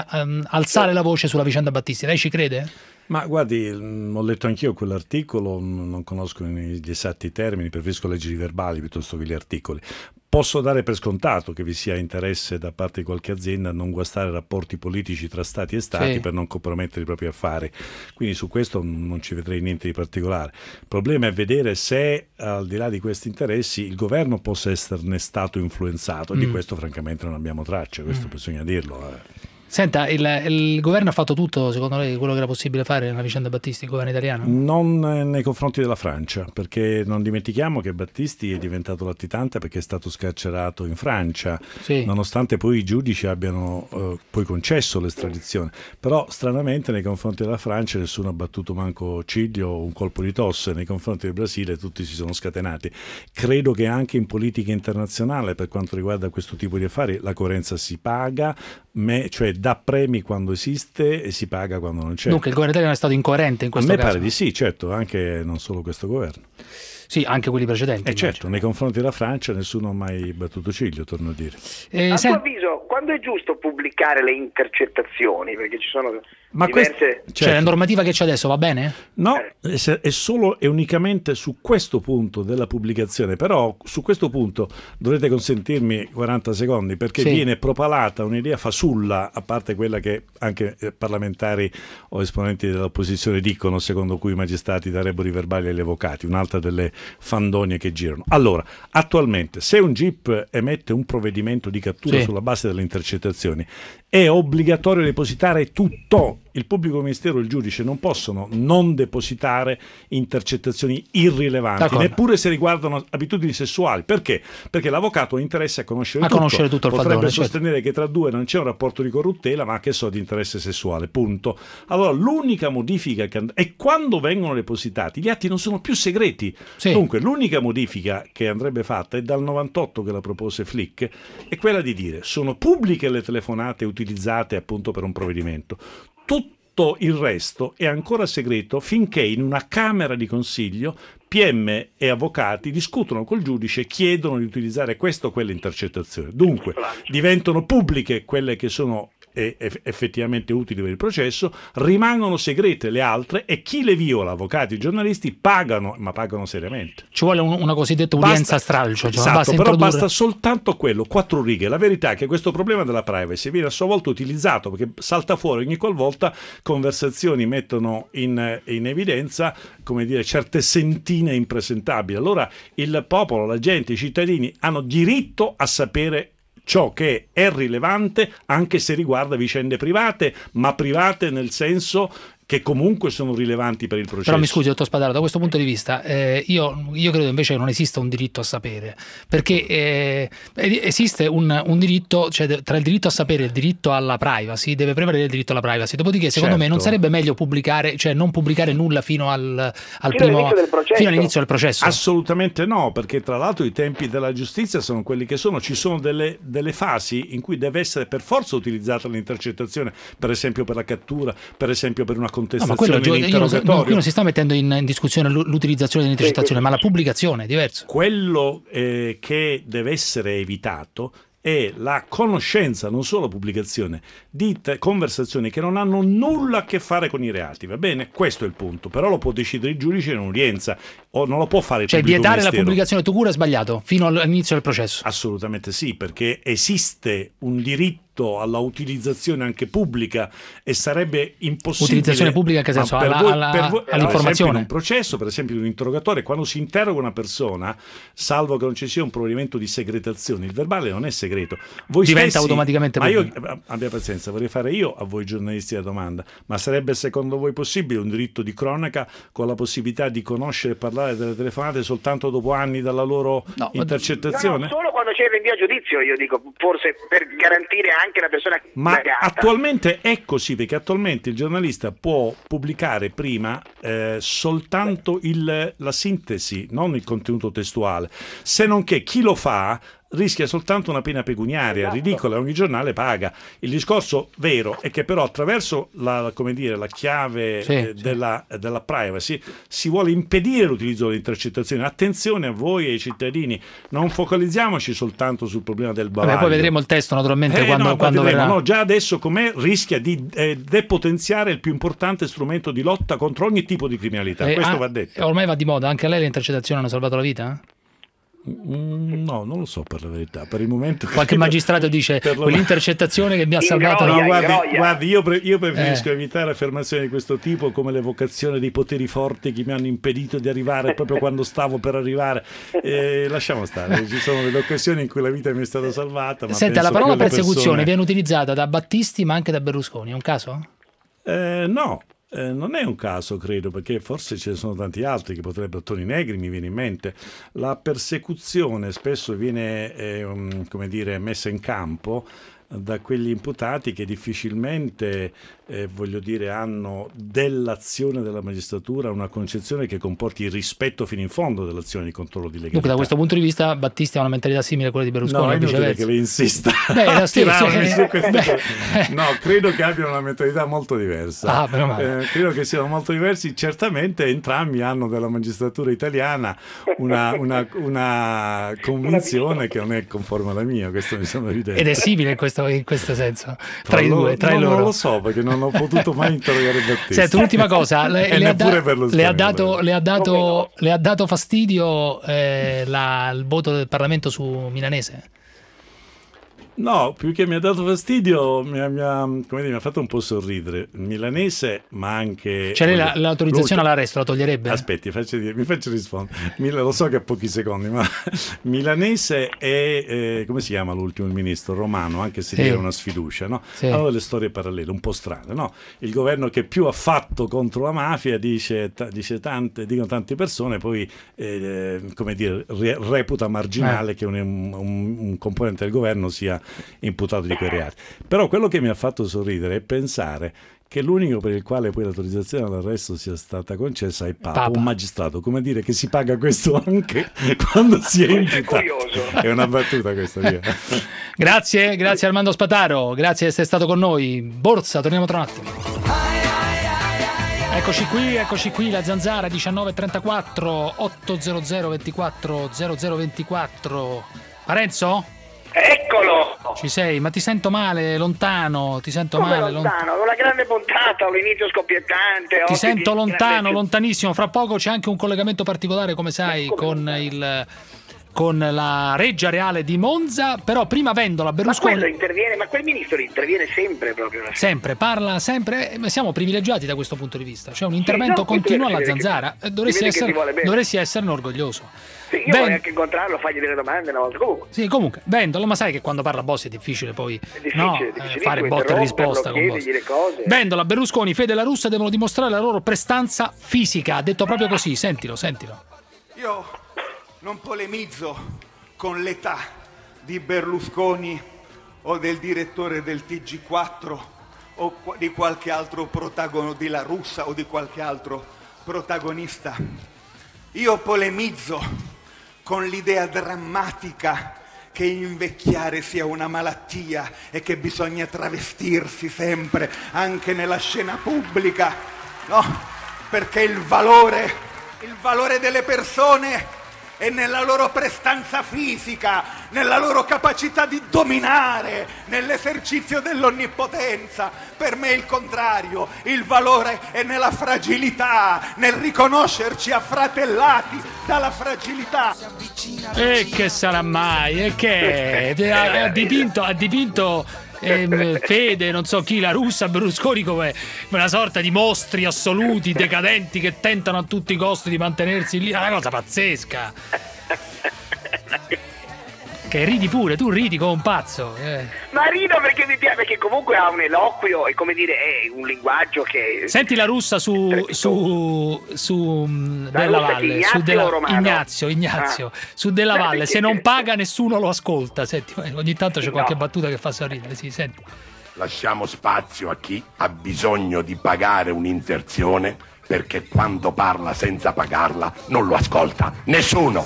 alzare la voce sulla vicenda Battisti. Lei ci crede? Ma guardi, ho letto anch'io quell'articolo, non conosco gli esatti termini, preferisco leggere i verbali piuttosto che gli articoli. Posso dare per scontato che vi sia interesse da parte di qualche azienda a non guastare rapporti politici tra Stati e Stati per non compromettere i propri affari. Quindi su questo non ci vedrei niente di particolare. Il problema è vedere se, al di là di questi interessi, il governo possa esserne stato influenzato. Di questo francamente non abbiamo traccia, questo bisogna dirlo. Senta, il governo ha fatto tutto, secondo lei, quello che era possibile fare nella vicenda Battisti, il governo italiano? Non nei confronti della Francia, perché non dimentichiamo che Battisti è diventato latitante perché è stato scarcerato in Francia, nonostante poi i giudici abbiano poi concesso l'estradizione. Però stranamente nei confronti della Francia nessuno ha battuto manco ciglio o un colpo di tosse, nei confronti del Brasile tutti si sono scatenati. Credo che anche in politica internazionale, per quanto riguarda questo tipo di affari, la coerenza si paga, cioè dà premi quando esiste e si paga quando non c'è. Dunque il governo italiano è stato incoerente in questo caso? A me pare di sì, certo, anche non solo questo governo. Sì, anche quelli precedenti. Certo, nei confronti della Francia nessuno ha mai battuto ciglio, torno a dire. A tuo avviso, quando è giusto pubblicare le intercettazioni? Perché ci sono diverse... Cioè la normativa che c'è adesso va bene? No, è solo e unicamente su questo punto della pubblicazione, però su questo punto dovrete consentirmi 40 secondi perché viene propalata un'idea fasulla, a parte quella che anche parlamentari o esponenti dell'opposizione dicono, secondo cui i magistrati darebbero i verbali agli avvocati, un'altra delle fandonie che girano. Allora, attualmente se un GIP emette un provvedimento di cattura sulla base delle intercettazioni è obbligatorio depositare tutto. Il pubblico ministero e il giudice non possono non depositare intercettazioni irrilevanti, neppure se riguardano abitudini sessuali. Perché? Perché l'avvocato ha interesse a conoscere tutto il Potrebbe sostenere che tra due non c'è un rapporto di corruttela, ma che so, di interesse sessuale, punto. Allora l'unica modifica e quando vengono depositati gli atti non sono più segreti. Dunque l'unica modifica che andrebbe fatta è dal 98 che la propose Flick, è quella di dire sono pubbliche le telefonate utilizzate appunto per un provvedimento. Tutto il resto è ancora segreto finché in una camera di consiglio PM e avvocati discutono col giudice e chiedono di utilizzare questa o quella intercettazione. Dunque diventano pubbliche quelle che sono effettivamente utili per il processo, rimangono segrete le altre e chi le viola, avvocati e giornalisti, pagano, ma pagano seriamente. Ci vuole una cosiddetta udienza stralcio. Esatto, però basta soltanto quello, 4 righe. La verità è che questo problema della privacy viene a sua volta utilizzato perché salta fuori ogni qualvolta conversazioni mettono in evidenza, come dire, certe sentine impresentabili. Allora il popolo, la gente, i cittadini hanno diritto a sapere ciò che è rilevante anche se riguarda vicende private, ma private nel senso che comunque sono rilevanti per il processo. Però mi scusi, dottor Spataro, da questo punto di vista io credo invece che non esista un diritto a sapere, perché esiste un diritto, cioè tra il diritto a sapere e il diritto alla privacy deve prevalere il diritto alla privacy. Dopodiché secondo me non sarebbe meglio pubblicare, cioè non pubblicare nulla fino all'inizio del processo? Assolutamente no, perché tra l'altro i tempi della giustizia sono quelli che sono, ci sono delle fasi in cui deve essere per forza utilizzata l'intercettazione, per esempio per la cattura, per esempio per una contestazione qui non si sta mettendo in discussione l'utilizzazione dell'intercettazione, ma la pubblicazione è diverso. Quello che deve essere evitato è la conoscenza, non solo pubblicazione, di conversazioni che non hanno nulla a che fare con i reati, va bene? Questo è il punto, però lo può decidere il giudice in un'udienza, o non lo può fare il pubblico vietare ministero. La pubblicazione tu cura è sbagliato, fino all'inizio del processo. Assolutamente sì, perché esiste un diritto alla utilizzazione anche pubblica e sarebbe impossibile. Utilizzazione pubblica che senso? All'informazione? Per esempio in un processo, per esempio in un interrogatorio, quando si interroga una persona, salvo che non ci sia un provvedimento di segretazione, il verbale non è segreto. Voi diventa stessi, automaticamente pubblico. Ma io, abbia pazienza, vorrei fare io a voi giornalisti la domanda, ma sarebbe secondo voi possibile un diritto di cronaca con la possibilità di conoscere e parlare delle telefonate soltanto dopo anni dalla loro intercettazione? No, solo quando c'è il rinvio a giudizio, io dico, forse per garantire anche la persona ma indagata. Attualmente è così, perché attualmente il giornalista può pubblicare prima soltanto la sintesi, non il contenuto testuale, se non che chi lo fa rischia soltanto una pena pecuniaria, ridicola, ogni giornale paga. Il discorso vero è che però attraverso la chiave della privacy si vuole impedire l'utilizzo delle intercettazioni. Attenzione a voi e ai cittadini, non focalizziamoci soltanto sul problema del bavaglio. Poi vedremo il testo naturalmente quando verrà. No, già adesso com'è rischia di depotenziare il più importante strumento di lotta contro ogni tipo di criminalità. Questo va detto. Ormai va di moda, anche a lei le intercettazioni hanno salvato la vita? No, non lo so per la verità. Per il momento qualche magistrato dice quell'intercettazione che mi ha salvato. No, guardi, io preferisco evitare affermazioni di questo tipo, come l'evocazione dei poteri forti che mi hanno impedito di arrivare proprio quando stavo per arrivare. Lasciamo stare, ci sono delle occasioni in cui la vita mi è stata salvata. Ma senta, la parola persecuzione viene utilizzata da Battisti ma anche da Berlusconi, è un caso? No. Non è un caso, credo, perché forse ce ne sono tanti altri che potrebbero. Toni Negri mi viene in mente. La persecuzione spesso viene messa in campo da quegli imputati che difficilmente hanno dell'azione della magistratura una concezione che comporti il rispetto fino in fondo dell'azione di controllo di legalità. Dunque, da questo punto di vista Battisti ha una mentalità simile a quella di Berlusconi. No, è inutile che lei insista a tirarmi su queste cose. No, credo che abbiano una mentalità molto diversa. Credo che siano molto diversi. Certamente entrambi hanno della magistratura italiana una convinzione che non è conforme alla mia, questo mi sembra evidente. Ed è simile in questo senso tra i due, tra loro. Non lo so, perché non ho potuto mai interrogare Battisti. Senta, l'ultima cosa, le ha dato fastidio il voto del Parlamento su Milanese? No, più che mi ha dato fastidio, mi ha fatto un po' sorridere. Milanese, ma anche. Cioè lei l'autorizzazione all'arresto la toglierebbe? Aspetti, mi faccio rispondere. Lo so che ha pochi secondi, ma Milanese è come si chiama l'ultimo, il ministro Romano, anche se era una sfiducia, no? Allora delle storie parallele, un po' strane, no? Il governo che più ha fatto contro la mafia dicono tante persone, poi reputa marginale che un componente del governo sia imputato di quei reati. Però quello che mi ha fatto sorridere è pensare che l'unico per il quale poi l'autorizzazione all'arresto sia stata concessa è Papa. Un magistrato, come dire che si paga questo anche quando si è imputato. È una battuta questa, via. Grazie Armando Spataro, grazie di essere stato con noi. Borsa, torniamo tra un attimo. Eccoci qui, la Zanzara 19:34 800 24 0024. Parenzo? Eccolo! Ci sei, ma ti sento male, lontano, ti sento Come male. Lontano, una grande puntata, un inizio scoppiettante. Ti sento lontano, lontanissimo. Fra poco c'è anche un collegamento particolare, come sai, con la Reggia Reale di Monza, però prima Vendola, Berlusconi. Ma quello interviene, ma quel ministro interviene sempre proprio. Sempre, parla sempre, siamo privilegiati da questo punto di vista. C'è un intervento continuo alla Zanzara. Dovresti esserne orgoglioso. Sì, io vorrei anche incontrarlo, fargli delle domande una volta. Comunque, Vendola, ma sai che quando parla Bossi è difficile poi fare botta e risposta con Bossi. Vendola, Berlusconi, Fede La Russa devono dimostrare la loro prestanza fisica. Ha detto proprio così, sentilo. Io non polemizzo con l'età di Berlusconi o del direttore del TG4 o di qualche altro protagonista, di La Russa o di qualche altro protagonista. Io polemizzo con l'idea drammatica che invecchiare sia una malattia e che bisogna travestirsi sempre, anche nella scena pubblica, no? Perché il valore delle persone è nella loro prestanza fisica, nella loro capacità di dominare, nell'esercizio dell'onnipotenza. Per me è il contrario, il valore è nella fragilità, nel riconoscerci affratellati dalla fragilità. E che sarà mai? E che ha dipinto Fede, non so chi, la Russa, Berlusconi come una sorta di mostri assoluti, decadenti, che tentano a tutti i costi di mantenersi lì. È una cosa pazzesca. Che ridi pure, tu ridi come un pazzo. Ma rido perché mi piace, perché comunque ha un eloquio e, come dire, è un linguaggio che... Senti la Russa su Della Valle, Ignazio, su Della Valle, se non paga nessuno lo ascolta. Senti, ogni tanto c'è qualche battuta che fa sorridere, sì, senti. Lasciamo spazio a chi ha bisogno di pagare un'inserzione, perché quando parla senza pagarla non lo ascolta nessuno.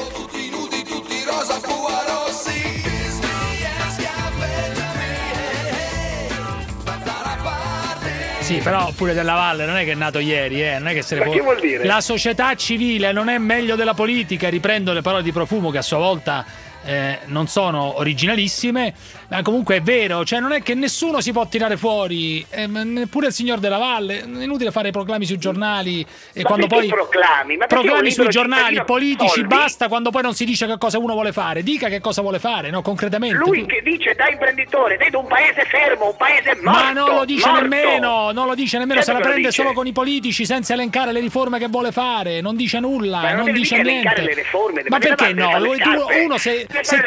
Sì, però pure Della Valle non è che è nato ieri, non è che se ne può... Che vuol dire? La società civile non è meglio della politica, riprendo le parole di Profumo che a sua volta non sono originalissime, ma comunque è vero, cioè non è che nessuno si può tirare fuori, neppure il signor Della Valle. È inutile fare proclami sui giornali e quando poi proclami sui giornali politici basta, quando poi non si dice che cosa uno vuole fare. Dica che cosa vuole fare, no, concretamente. Lui che dice da imprenditore, vedo un paese fermo, un paese morto. Ma non lo dice nemmeno, Certo, se la prende solo con i politici senza elencare le riforme che vuole fare, non dice nulla, non dice niente. Le riforme, ma perché no? Uno se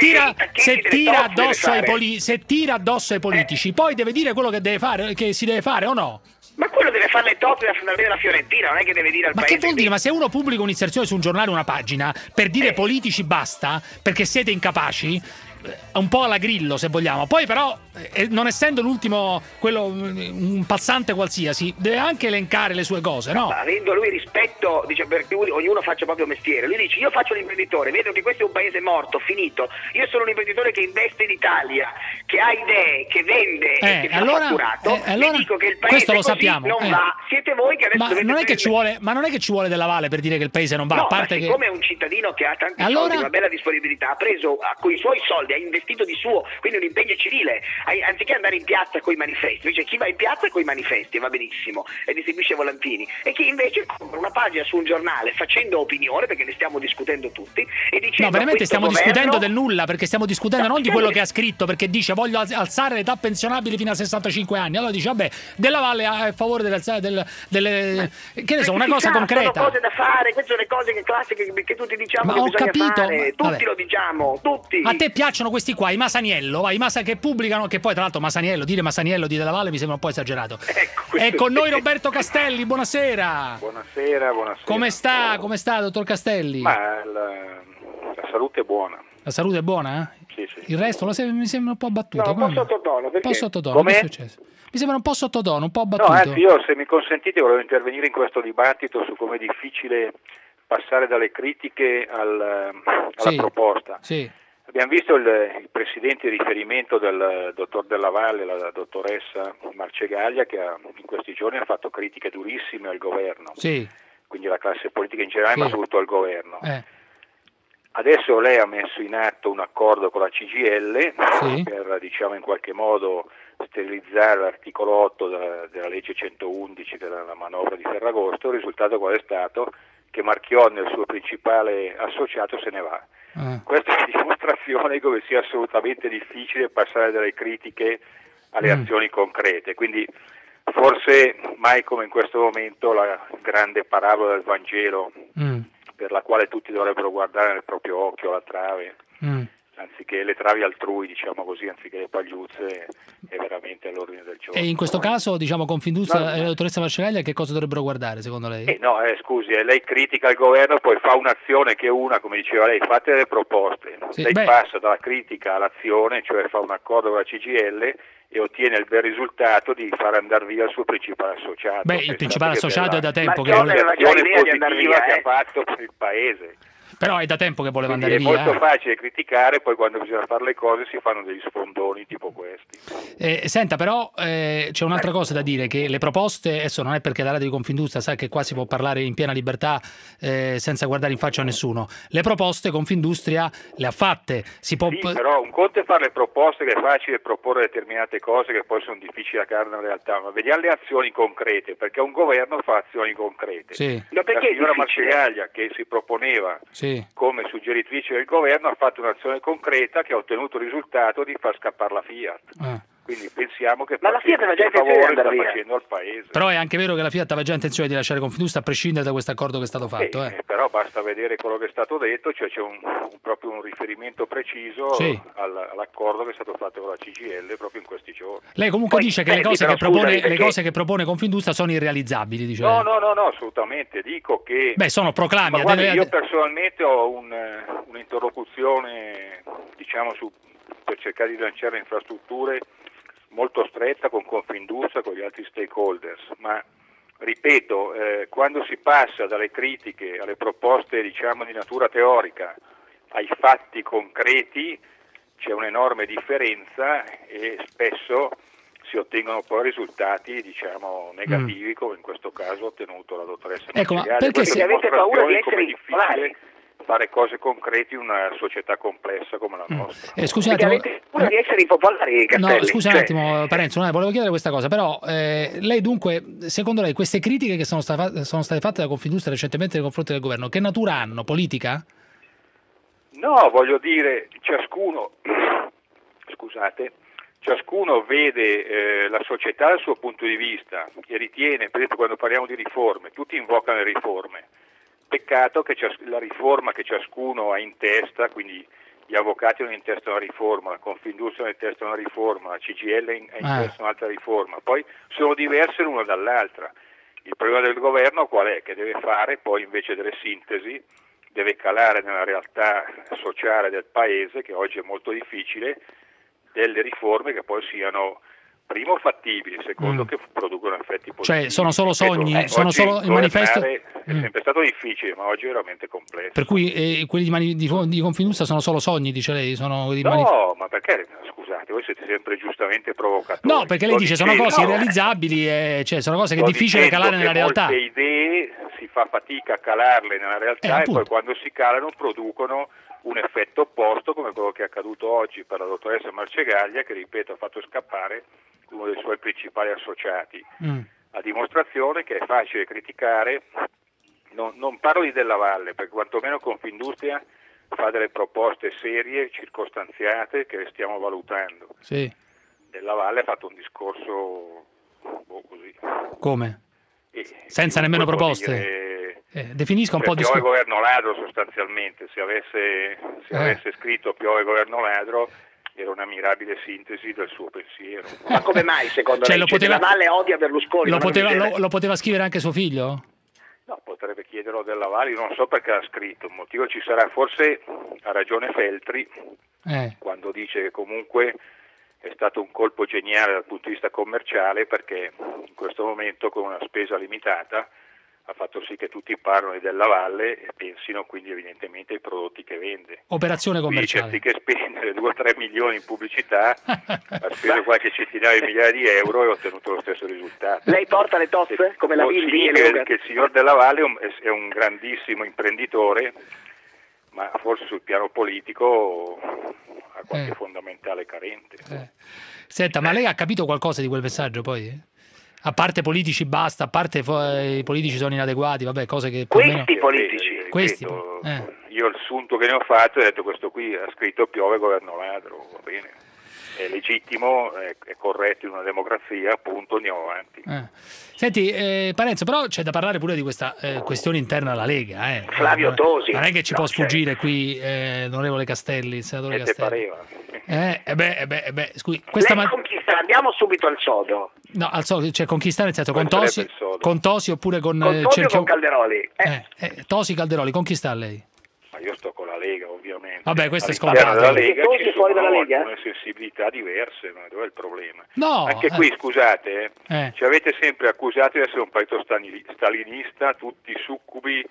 tira addosso ai politici, poi deve dire quello che deve fare, che si deve fare o no? Ma quello deve fare le top della Fiorentina, non è che deve dire al paese. Ma che vuol dire? Ma se uno pubblica un'inserzione su un giornale, una pagina, per dire politici basta, perché siete incapaci, un po' alla Grillo se vogliamo, poi però non essendo l'ultimo, quello un passante qualsiasi, deve anche elencare le sue cose, no? Ma avendo lui rispetto, dice, perché ognuno faccia il proprio mestiere. Lui dice: io faccio l'imprenditore, vedo che questo è un paese morto, finito, io sono un imprenditore che investe in Italia, che ha idee, che vende e che fa fatturato, allora, dico che il paese questo lo così sappiamo, non va, siete voi che adesso non è che ci vuole, ma non è che ci vuole Della Valle per dire che il paese non va, no, a parte ma siccome è un cittadino che ha tanti soldi, una bella disponibilità, ha preso con i suoi soldi, ha investito di suo, quindi un impegno civile, anziché andare in piazza coi manifesti. Invece chi va in piazza coi manifesti va benissimo e distribuisce volantini, e chi invece compra una pagina su un giornale facendo opinione, perché ne stiamo discutendo tutti, e dicendo: no, veramente stiamo discutendo del nulla, perché stiamo discutendo non di quello che ha scritto, perché dice voglio alzare l'età pensionabile fino a 65 anni, allora dice vabbè, Della Valle è a favore delle che ne so, una cosa concreta. Sono cose da fare, queste sono le cose classiche che tutti diciamo, ma che ho bisogna capito, fare, tutti lo diciamo, tutti. A te piacciono questi qua, i Masaniello, i Masa che pubblicano, che poi tra l'altro Masaniello di Della Valle mi sembra un po' esagerato. È con noi Roberto Castelli, buonasera. Buonasera. Come sta, dottor Castelli? Ma la salute è buona. La salute è buona? Sì. Il resto mi sembra un po' abbattuto. No, un po' sottotono, perché? Un po' sottotono, com'è? che è successo? Mi sembra un po' sottotono, un po' abbattuto. No, anzi, io, se mi consentite, volevo intervenire in questo dibattito su come è difficile passare dalle critiche alla proposta. Sì. Abbiamo visto il presidente di riferimento del dottor Della Valle, la dottoressa Marcegaglia, che in questi giorni ha fatto critiche durissime al governo, quindi alla classe politica in generale, ma soprattutto al governo. Adesso lei ha messo in atto un accordo con la CGIL per, diciamo, in qualche modo sterilizzare l'articolo 8 della legge 111 della manovra di Ferragosto. Il risultato qual è stato? Che Marchionne, il suo principale associato, se ne va. Questa è una dimostrazione come sia assolutamente difficile passare dalle critiche alle azioni concrete, quindi forse mai come in questo momento la grande parabola del Vangelo per la quale tutti dovrebbero guardare nel proprio occhio la trave, anziché le travi altrui, diciamo così, anziché le pagliuzze, è veramente all'ordine del giorno. E in questo caso, diciamo, Confindustria e la dottoressa Marcegaglia che cosa dovrebbero guardare secondo lei? Scusi, lei critica il governo, poi fa un'azione che come diceva lei, fate delle proposte. Lei passa dalla critica all'azione, cioè fa un accordo con la CGIL e ottiene il bel risultato di far andare via il suo principale associato. Il principale associato è da tempo che è un'azione positiva che ha fatto per il paese. Però è da tempo che voleva Quindi andare è via. molto facile criticare, poi quando bisogna fare le cose si fanno degli sfondoni tipo questi. Senta, però c'è un'altra cosa da dire, che le proposte, adesso non è perché la radio di Confindustria sa che qua si può parlare in piena libertà senza guardare in faccia a nessuno, le proposte Confindustria le ha fatte. Si può... Sì, però un conto è fare le proposte, che è facile proporre determinate cose che poi sono difficili da cadere nella realtà, ma vediamo le azioni concrete, perché un governo fa azioni concrete. Sì. La signora Marcegaglia, che si proponeva come suggeritrice del governo, ha fatto un'azione concreta che ha ottenuto il risultato di far scappare la Fiat. Quindi pensiamo che la Fiat aveva già intenzione di andare via. Facendo al paese. Però è anche vero che la Fiat aveva già intenzione di lasciare Confindustria a prescindere da questo accordo che è stato fatto. Però basta vedere quello che è stato detto, cioè c'è proprio un riferimento preciso all'accordo che è stato fatto con la CGIL proprio in questi giorni. Lei comunque dice che le cose che propone Confindustria sono irrealizzabili, dice. No, assolutamente, dico che sono proclami. Io personalmente ho un'interlocuzione, diciamo, per cercare di lanciare infrastrutture molto stretta con Confindustria, con gli altri stakeholders, ma ripeto, quando si passa dalle critiche alle proposte, diciamo, di natura teorica ai fatti concreti c'è un'enorme differenza e spesso si ottengono poi risultati, diciamo, negativi, come in questo caso ha ottenuto la dottoressa Marcegaglia. Perché avete paura di essere impopolari? Fare cose concrete in una società complessa come la nostra. Scusate, avete paura di essere impopolari, Castelli? No, scusa un attimo, Parenzo, volevo chiedere questa cosa, però lei dunque, secondo lei, queste critiche che sono state fatte da Confindustria recentemente nei confronti del governo, che natura hanno? Politica? No, voglio dire, ciascuno vede la società dal suo punto di vista e ritiene, per esempio quando parliamo di riforme, tutti invocano le riforme. Peccato che la riforma che ciascuno ha in testa, quindi gli avvocati hanno in testa una riforma, la Confindustria ha in testa una riforma, la CGIL ha in testa un'altra riforma, poi sono diverse l'una dall'altra. Il problema del governo qual è? Che deve fare poi invece delle sintesi, deve calare nella realtà sociale del paese, che oggi è molto difficile, delle riforme che poi siano primo fattibili, secondo che producono effetti positivi. Cioè sono solo sogni, sono solo il manifesto. È sempre stato difficile, ma oggi è veramente complesso. Per cui quelli di Confindustria sono solo sogni, dice lei? Ma perché? Scusate, voi siete sempre giustamente provocatori. No, perché lei dice sono cose irrealizzabili, cioè sono cose che è difficile calare nella realtà. Molte idee si fa fatica a calarle nella realtà e poi quando si calano producono un effetto opposto, come quello che è accaduto oggi per la dottoressa Marcegaglia, che ripeto ha fatto scappare uno dei suoi principali associati, a dimostrazione che è facile criticare. Non parlo di Della Valle, perché quantomeno Confindustria fa delle proposte serie, circostanziate, che stiamo valutando. Sì. Della Valle ha fatto un discorso così. Come? Senza nemmeno proposte? Definisca un po' di piove governo ladro sostanzialmente, se avesse scritto piove governo ladro era una mirabile sintesi del suo pensiero. Ma come mai secondo lei? Della Valle odia Berlusconi? Lo poteva scrivere anche suo figlio? No, potrebbe chiederlo Della Valle, non so perché l'ha scritto, un motivo ci sarà, forse ha ragione Feltri quando dice che comunque è stato un colpo geniale dal punto di vista commerciale, perché in questo momento con una spesa limitata ha fatto sì che tutti parlano di Della Valle e pensino quindi evidentemente ai prodotti che vende. Operazione commerciale. Quindi certi che spendere 2 o 3 milioni in pubblicità, ha speso qualche centinaia di migliaia di euro e ha ottenuto lo stesso risultato. Lei porta le tozze come la Bildi? Che il signor Della Valle è un grandissimo imprenditore, ma forse sul piano politico ha qualche fondamentale carente. Senta, ma lei ha capito qualcosa di quel messaggio poi? A parte politici basta, a parte i politici sono inadeguati, vabbè, cose che più o meno... Questi. Io il sunto che ne ho fatto ho detto questo qui ha scritto piove governo ladro, va bene. È legittimo, è corretto in una democrazia, appunto, andiamo avanti. Senti, Parenzo, però c'è da parlare pure di questa questione interna alla Lega. Flavio Tosi. Non è che ci può sfuggire qui l'onorevole Castelli, il senatore Castelli. Pareva. Scusi, andiamo subito al sodo. No, al sodo, cioè conquistare nel senso con Tosi oppure con Tosi o con Calderoli? Tosi, Calderoli, con chi sta lei? Ma io sto con la Lega, ovviamente. Vabbè, questo è scontato. Della Lega ci sono alcune sensibilità diverse, ma dov'è il problema? No, anche qui, scusate, ci avete sempre accusato di essere un partito stalinista, tutti succubi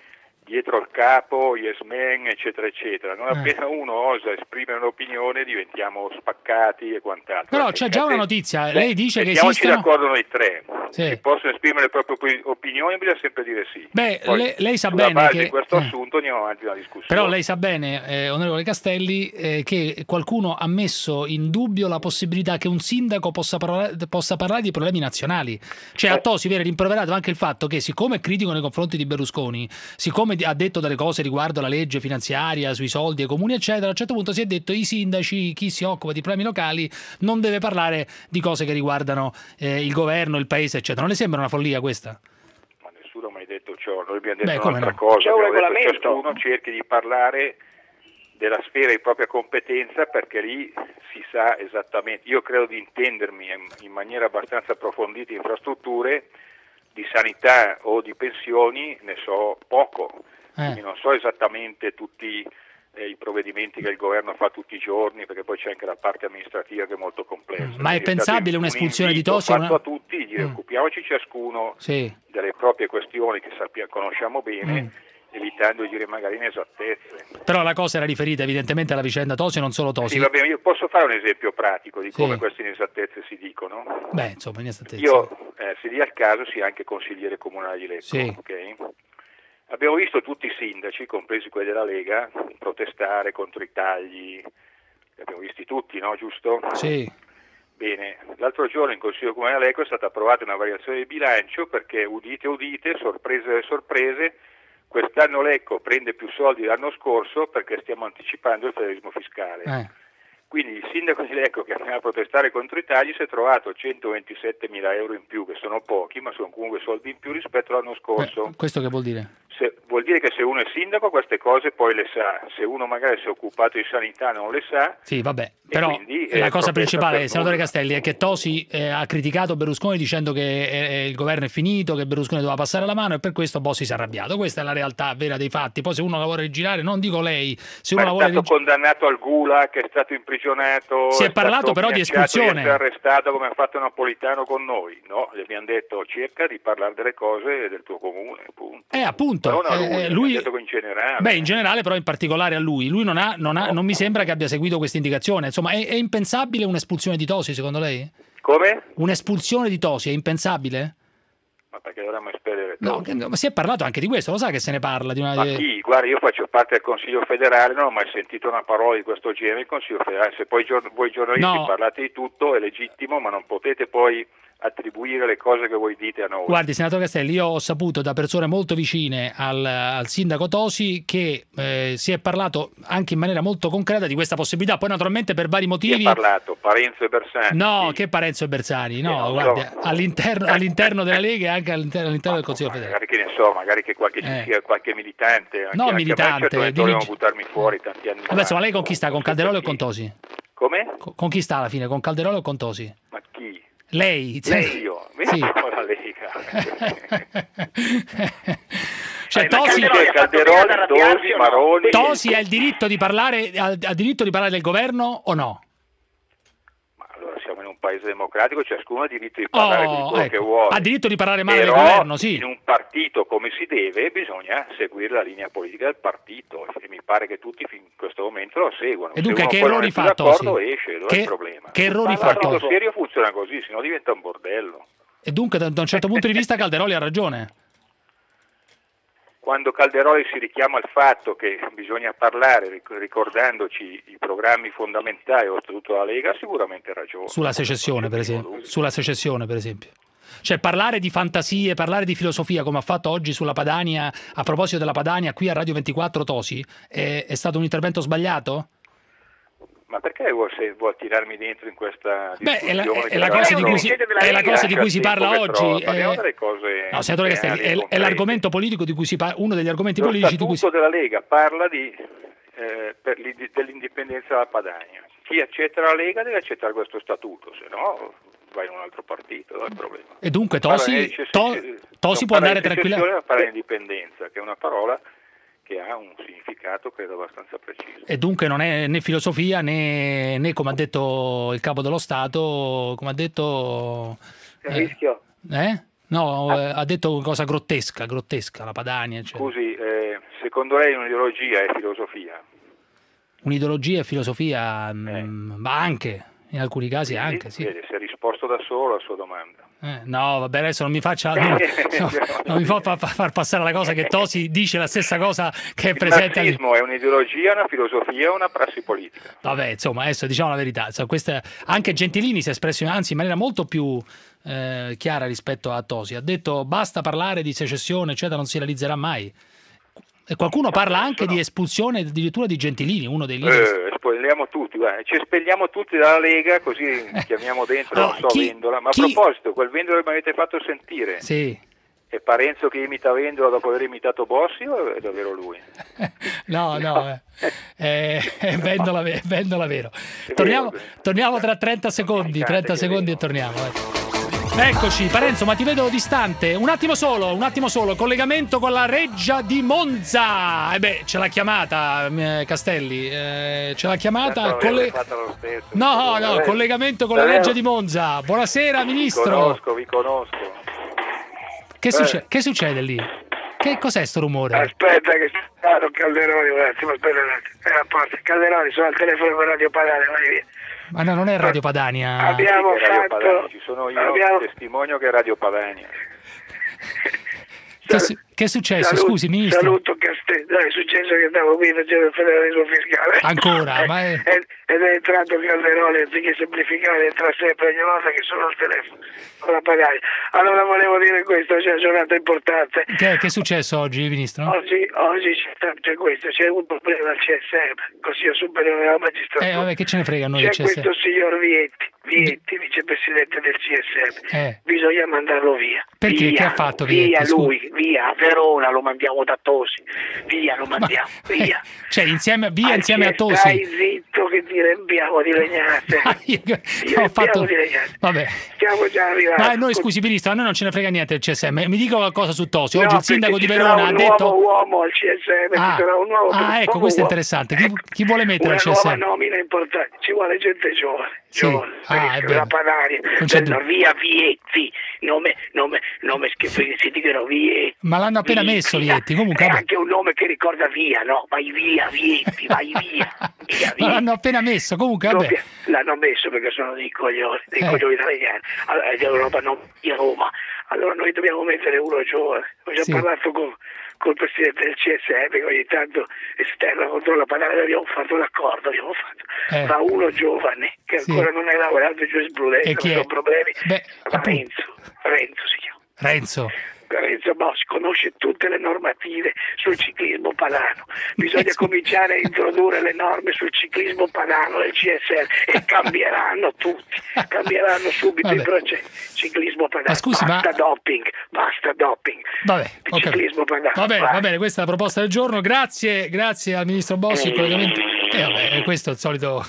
dietro il capo, yes man, eccetera, eccetera. Non appena uno osa esprimere un'opinione diventiamo spaccati e quant'altro. Però c'è già una notizia, lei dice che mettiamoci esistono... d'accordo noi tre, Sì. si possono esprimere le proprie opinioni, bisogna sempre dire sì. Beh, Poi, lei sa sulla bene base che... di questo assunto andiamo avanti una discussione. Però lei sa bene, onorevole Castelli, che qualcuno ha messo in dubbio la possibilità che un sindaco possa parlare di problemi nazionali. Cioè a Tosi viene rimproverato anche il fatto che, siccome è critico nei confronti di Berlusconi, siccome ha detto delle cose riguardo la legge finanziaria, sui soldi ai comuni eccetera, a un certo punto si è detto i sindaci, chi si occupa di problemi locali non deve parlare di cose che riguardano il governo, il paese eccetera. Non le sembra una follia questa? Ma nessuno ha mai detto ciò, noi abbiamo detto come un'altra no? cosa, C'è un abbiamo detto regolamento. ciascuno cerchi di parlare della sfera di propria competenza, perché lì si sa esattamente. Io credo di intendermi in maniera abbastanza approfondita in infrastrutture, di sanità o di pensioni ne so poco, quindi non so esattamente tutti i provvedimenti che il governo fa tutti i giorni, perché poi c'è anche la parte amministrativa che è molto complessa. Ma è pensabile un'espulsione di Tosi? Fatto a tutti di dire occupiamoci ciascuno delle proprie questioni che conosciamo bene, evitando di dire magari inesattezze. Però la cosa era riferita evidentemente alla vicenda Tosi e non solo Tosi. Sì, va bene, io posso fare un esempio pratico di come queste inesattezze si dicono? Beh, insomma, inesattezze. Io, se dia il caso, sia anche consigliere comunale di Lecco, ok? Abbiamo visto tutti i sindaci, compresi quelli della Lega, protestare contro i tagli, li abbiamo visti tutti, no? Giusto? Sì. Bene, l'altro giorno in Consiglio Comunale di Lecco è stata approvata una variazione di bilancio perché, udite udite, sorprese sorprese, quest'anno Lecco prende più soldi dell'anno scorso perché stiamo anticipando il federalismo fiscale. Quindi il sindaco di Lecco, che andava a protestare contro i tagli, si è trovato 127.000 euro in più, che sono pochi, ma sono comunque soldi in più rispetto all'anno scorso. Questo che vuol dire? Vuol dire che se uno è sindaco queste cose poi le sa, se uno magari si è occupato di sanità non le sa. Sì, vabbè, però la cosa principale, senatore Castelli, è che Tosi ha criticato Berlusconi dicendo che il governo è finito, che Berlusconi doveva passare la mano e per questo Bossi si è arrabbiato. Questa è la realtà vera dei fatti. Poi se uno la vuole rigirare, non dico lei, se uno la vuole rigirare... È stato condannato al Gulag, è stato imprigionato, si è parlato però di espulsione. È arrestato come ha fatto Napolitano con noi. No, gli abbiamo detto cerca di parlare delle cose del tuo comune, appunto. Appunto. Lui detto che in generale. Beh, in generale, però in particolare a lui. Lui non mi sembra che abbia seguito questa indicazione. Insomma, è impensabile un'espulsione di Tosi, secondo lei? Come? Un'espulsione di Tosi è impensabile? Ma perché dovremmo espellere Tosi? No, ma si è parlato anche di questo, lo sa che se ne parla di una... Ma chi? Guarda, io faccio parte del Consiglio federale, non ho mai sentito una parola di questo genere in Consiglio federale. Se poi voi giornalisti parlate di tutto è legittimo, ma non potete poi attribuire le cose che voi dite a noi. Guardi, senatore Castelli, io ho saputo da persone molto vicine al sindaco Tosi che si è parlato anche in maniera molto concreta di questa possibilità, poi naturalmente per vari motivi... Chi ha parlato? Parenzo e Bersani? No, che Parenzo e Bersani? No, guardi, all'interno della Lega e anche all'interno del Consiglio federale. Magari che ne so, magari che ci sia qualche militante. No, militante. Dobbiamo buttarmi fuori tanti anni fa. Vabbè, insomma, lei con chi sta? Con Calderoli o con Tosi? Come? Con chi sta alla fine? Con Calderoli o con Tosi? Ma chi? Lei? Io? Sì. La Lega. Cioè, Tosi ha il diritto di parlare, del governo o no? Ma allora siamo in un paese democratico, ciascuno ha diritto di parlare di quello che vuole. Ha diritto di parlare male del governo, sì. In un partito come si deve bisogna seguire la linea politica del partito e mi pare che tutti in questo momento lo seguono. E dunque che errori fa Tosi? Esce, dove è il problema? Che errori fa Tosi? Il partito serio funziona così, sennò diventa un bordello. E dunque da un certo punto di vista Calderoli ha ragione. Quando Calderoli si richiama al fatto che bisogna parlare ricordandoci i programmi fondamentali o statuto della Lega, sicuramente ha ragione. Sulla secessione, per esempio. Cioè parlare di fantasie, parlare di filosofia come ha fatto oggi sulla Padania, a proposito della Padania qui a Radio 24 Tosi, è stato un intervento sbagliato? Ma perché vuol tirarmi dentro in questa discussione? Beh, è la cosa di cui si parla oggi. Parliamo delle cose. No, senatore Castelli, è l'argomento politico di cui si parla, uno degli argomenti politici di cui si della Lega parla dell'indipendenza della Padania. Chi accetta la Lega deve accettare questo statuto, se no vai in un altro partito, non è il problema. E dunque Tosi può andare tranquillamente. Parla di indipendenza, che è una parola che ha un significato credo abbastanza preciso. E dunque non è né filosofia né come ha detto il capo dello Stato, come ha detto... rischio. No, ha detto cosa grottesca, la Padania. Eccetera. Scusi, secondo lei un'ideologia è filosofia? Un'ideologia e filosofia, ma anche, in alcuni casi anche, sì. Vede, si è risposto da solo alla sua domanda. No, vabbè, adesso non mi faccia non mi fa far passare la cosa che Tosi dice la stessa cosa che è presente. Il marxismo è un'ideologia, una filosofia o una prassi politica? Vabbè, insomma, adesso diciamo la verità, insomma, anche Gentilini si è espresso anzi in maniera molto più chiara rispetto a Tosi. Ha detto basta parlare di secessione, eccetera, non si realizzerà mai. E qualcuno parla anche di espulsione addirittura di Gentilini, uno dei leader. Espelliamo tutti, ci espelliamo tutti dalla Lega, così chiamiamo dentro Vendola. Ma a proposito, quel Vendola che mi avete fatto sentire, sì. È Parenzo che imita Vendola dopo aver imitato Bossi o è davvero lui? No, è Vendola vero. Torniamo tra 30 secondi e torniamo. Eccoci, Parenzo, ma ti vedo distante. Un attimo solo, collegamento con la Reggia di Monza. Ce l'ha chiamata Castelli, ce l'ha chiamata. Collegamento con la Reggia di Monza. Buonasera, Ministro. Vi conosco. Che succede lì? Che cos'è sto rumore? Aspetta che sto Calderoni, un attimo, aspetta un attimo. È a parte. Calderoni, sono al telefono per Radio Padania, vai via. Ma no, non è Radio Padania. Abbiamo fatto... Padania. Ci sono io, testimonio che è Radio Padania. Che è successo? Scusi, Ministro. Saluto Castelli. È successo che andavo qui facendo il federalismo fiscale. Ancora? Ed è entrato Calderoni, anziché semplificare, entra sempre ogni volta che sono al telefono con la Padania. Allora volevo dire questo, c'è una giornata importante. Che è successo oggi, Ministro? Oggi c'è questo, c'è un problema al CSM, Consiglio Superiore della Magistratura. Vabbè, che ce ne frega a noi c'è del CSM? Questo signor Vietti, vicepresidente del CSM. Bisogna mandarlo via. Perché? Via, che ha fatto Vietti? Vietti? Via, a Verona lo mandiamo da Tosi. Via, lo mandiamo, via. Cioè, insieme a Tosi. Stai zitto che ti riempiamo di legnate. Vabbè. Siamo già arrivati. Ma noi, scusi, Ministro, a noi non ce ne frega niente del CSM. Mi dica qualcosa su Tosi. Oggi il sindaco di Verona ha detto... un nuovo uomo al CSM, ci sarà un nuovo... ecco, questo è interessante. Chi vuole mettere al CSM? Una nuova nomina importante. Ci vuole gente giovane. La Padania. Via Vietti. Nome si dicono Vietti. Ma l'hanno appena messo Vietti. Comunque, è anche un nome che ricorda via, no? Vai via Vietti, vai via. Ma l'hanno appena messo. Comunque, vabbè. L'hanno messo perché sono dei coglioni italiani. Allora, l'Europa non di Roma. Allora noi dobbiamo mettere uno giovane. Ho già parlato col presidente del CSM che ogni tanto esterna contro la Padania, abbiamo fatto l'accordo, ma uno giovane che ancora non è lavorato in giurisprudenza, sono problemi. Renzo si chiama. Renzo Bossi conosce tutte le normative sul ciclismo padano. Bisogna cominciare a introdurre le norme sul ciclismo padano del CSM e cambieranno tutti. Cambieranno subito i processi. Ciclismo padano. Ma scusi, basta doping. Vabbè, ciclismo padano. Va bene, questa è la proposta del giorno. Grazie al Ministro Bossi. Questo è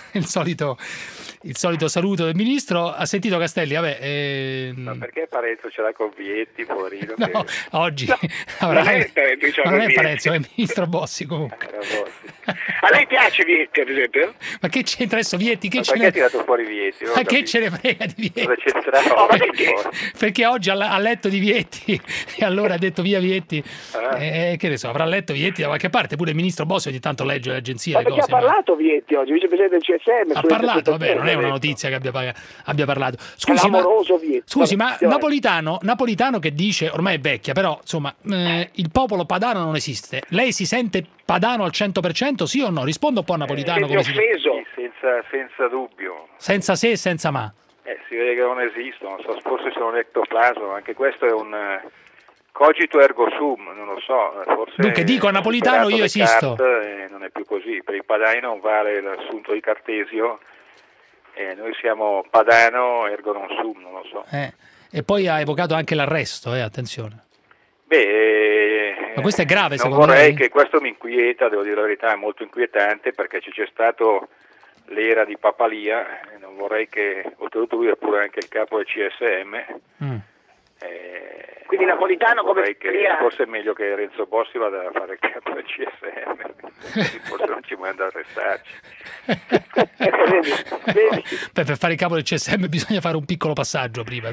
il solito saluto del Ministro. Ha sentito Castelli? Ma perché Parenzo ce l'ha con Vietti, poverino? No, oggi non è Parenzo, è il Ministro Bossi comunque. A lei piace Vietti, ad esempio? Ma che c'entra adesso Vietti? Perché ha tirato fuori Vietti? Ma che ce ne frega di Vietti? Perché oggi ha letto di Vietti e allora ha detto via Vietti. Che ne so, avrà letto Vietti da qualche parte. Pure il Ministro Bossi ogni tanto legge le agenzie. Ma perché ha parlato Vietti oggi, vicepresidente del CSM? Ha parlato, vabbè, non è una notizia che abbia parlato. Scusi, ma Napolitano che dice, ormai è vecchia, però insomma il popolo padano non esiste. Lei si sente padano al 100%, sì o no? Risponda un po' a Napolitano. Come offeso. Senza dubbio. Senza se e senza ma. Si vede che non esistono, forse sono un ectoplasma, anche questo è un cogito ergo sum, non lo so. Forse dunque dico a Napolitano io esisto. Non è più così, per i padani non vale l'assunto di Cartesio. Noi siamo padano ergo non sum, non lo so. E poi ha evocato anche l'arresto, attenzione. Ma questo è grave, non secondo vorrei lei? che questo mi inquieta, devo dire la verità, è molto inquietante perché c'è stato l'era di Papalia, e non vorrei che, oltretutto lui è pure anche il capo del CSM. Quindi Napolitano come forse è meglio che Renzo Bossi vada a fare il capo del CSM, forse non ci manda a arrestarci. Per fare il capo del CSM bisogna fare un piccolo passaggio prima.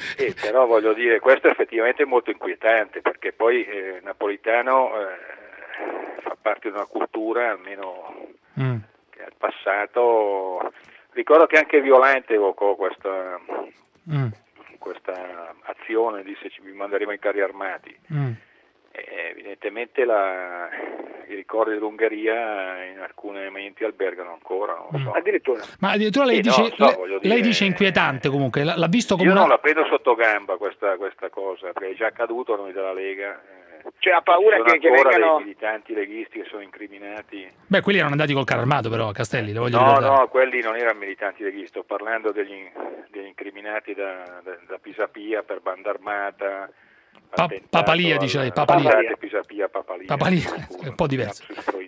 Però voglio dire, questo è effettivamente molto inquietante perché poi Napolitano fa parte di una cultura, almeno che al passato. Ricordo che anche Violante evocò questa azione, disse vi manderemo i carri armati. Evidentemente i ricordi dell'Ungheria in alcune menti albergano ancora, non lo so. Addirittura. Ma addirittura lei dice, lei dice inquietante comunque, l'ha visto come io non la prendo sotto gamba questa cosa, perché è già accaduto a noi della Lega. Cioè ha paura che dei vengano militanti leghisti che sono incriminati. Beh, quelli erano andati col carro armato però a Castelli, lo voglio ricordare. ricordare. No, quelli non erano militanti leghisti, sto parlando degli incriminati da Pisapia per banda armata. Papalia, dice lei, Papalia. Pisapia, Papalia, è un po' diverso.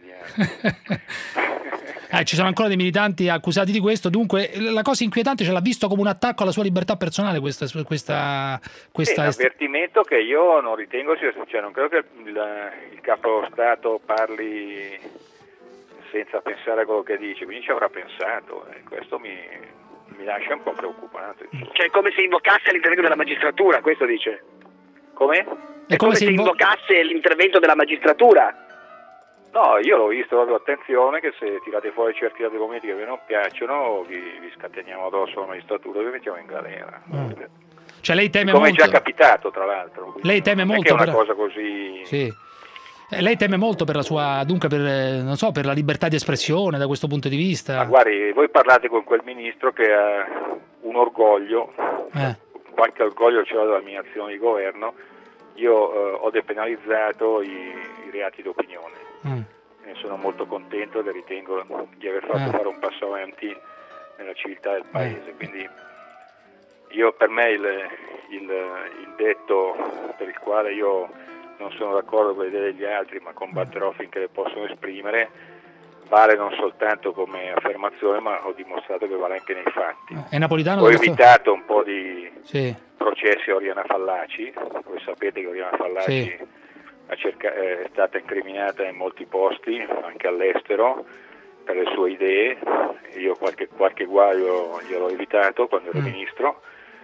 Ci sono ancora dei militanti accusati di questo, dunque la cosa inquietante ce l'ha visto come un attacco alla sua libertà personale questa Sì, un avvertimento che io non ritengo cioè non credo che il capo Stato parli senza pensare a quello che dice, quindi ci avrà pensato e questo mi lascia un po' preoccupato. Cioè è come se invocasse l'intervento della magistratura, questo dice. Come? È come se invocasse l'intervento della magistratura. No, io l'ho visto proprio, attenzione che se tirate fuori certi argomenti che vi non piacciono vi scateniamo addosso la magistratura e vi mettiamo in galera. Cioè lei teme come molto. Come è già capitato tra l'altro. Lei teme molto. Che è una cosa così. Sì. Lei teme molto per la sua, dunque non so, per la libertà di espressione da questo punto di vista. Ma guardi, voi parlate con quel ministro che ha un orgoglio, qualche orgoglio ce l'ho dalla mia azione di governo. Io ho depenalizzato i reati d'opinione. Ne sono molto contento e ritengo di aver fatto fare un passo avanti nella civiltà del paese. Quindi per me il detto per il quale io non sono d'accordo con le idee degli altri, ma combatterò finché le possono esprimere, vale non soltanto come affermazione, ma ho dimostrato che vale anche nei fatti. È napolitano. Ho evitato un po' di sì. processi a Oriana Fallaci. Voi sapete che Oriana Fallaci è stata incriminata in molti posti, anche all'estero, per le sue idee. Io qualche guaio gliel'ho evitato quando ero ministro.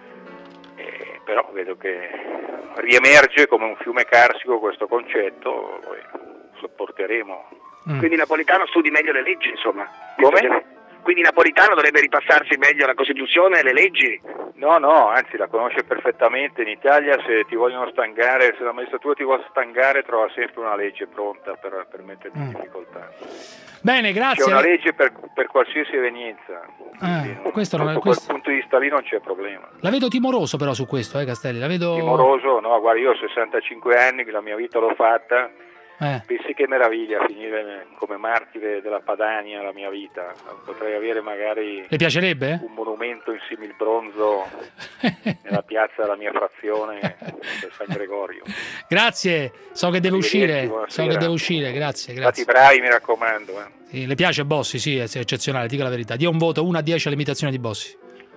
Però vedo che riemerge come un fiume carsico questo concetto, sopporteremo. Quindi Napolitano studi meglio le leggi, insomma. Come? Quindi Napolitano dovrebbe ripassarsi meglio la Costituzione e le leggi? No, anzi la conosce perfettamente. In Italia se la magistratura ti vuole stangare trova sempre una legge pronta per metterti in difficoltà. Bene, grazie. C'è una legge per qualsiasi evenienza. Questo da quel punto di vista lì non c'è problema. La vedo timoroso però su questo, Castelli. La vedo timoroso? No, guarda, io ho 65 anni, la mia vita l'ho fatta. Pensi che meraviglia finire come martire della Padania la mia vita. Potrei avere magari le piacerebbe? Un monumento in similbronzo nella piazza della mia frazione del San Gregorio. Grazie, so che deve uscire. Grazie. Stati bravi, mi raccomando. Sì, le piace Bossi? Sì, è eccezionale, dica la verità. Dia un voto 1 a 10 all'imitazione di Bossi.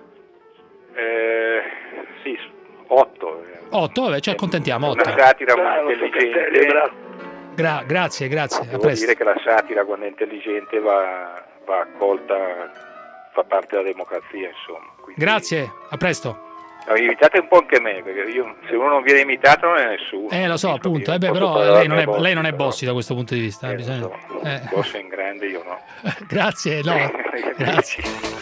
Sì, 8. 8, vabbè, ci accontentiamo. 8. Una satira intelligente. Grazie. Devo dire che la satira, quando è intelligente, va accolta, fa parte della democrazia, insomma. Quindi, grazie, a presto. Imitate un po' anche me, perché se uno non viene imitato non è nessuno. Lo so, appunto. Però lei non è Bossi da questo punto di vista. Bossi è in grande, io no. Grazie, grazie.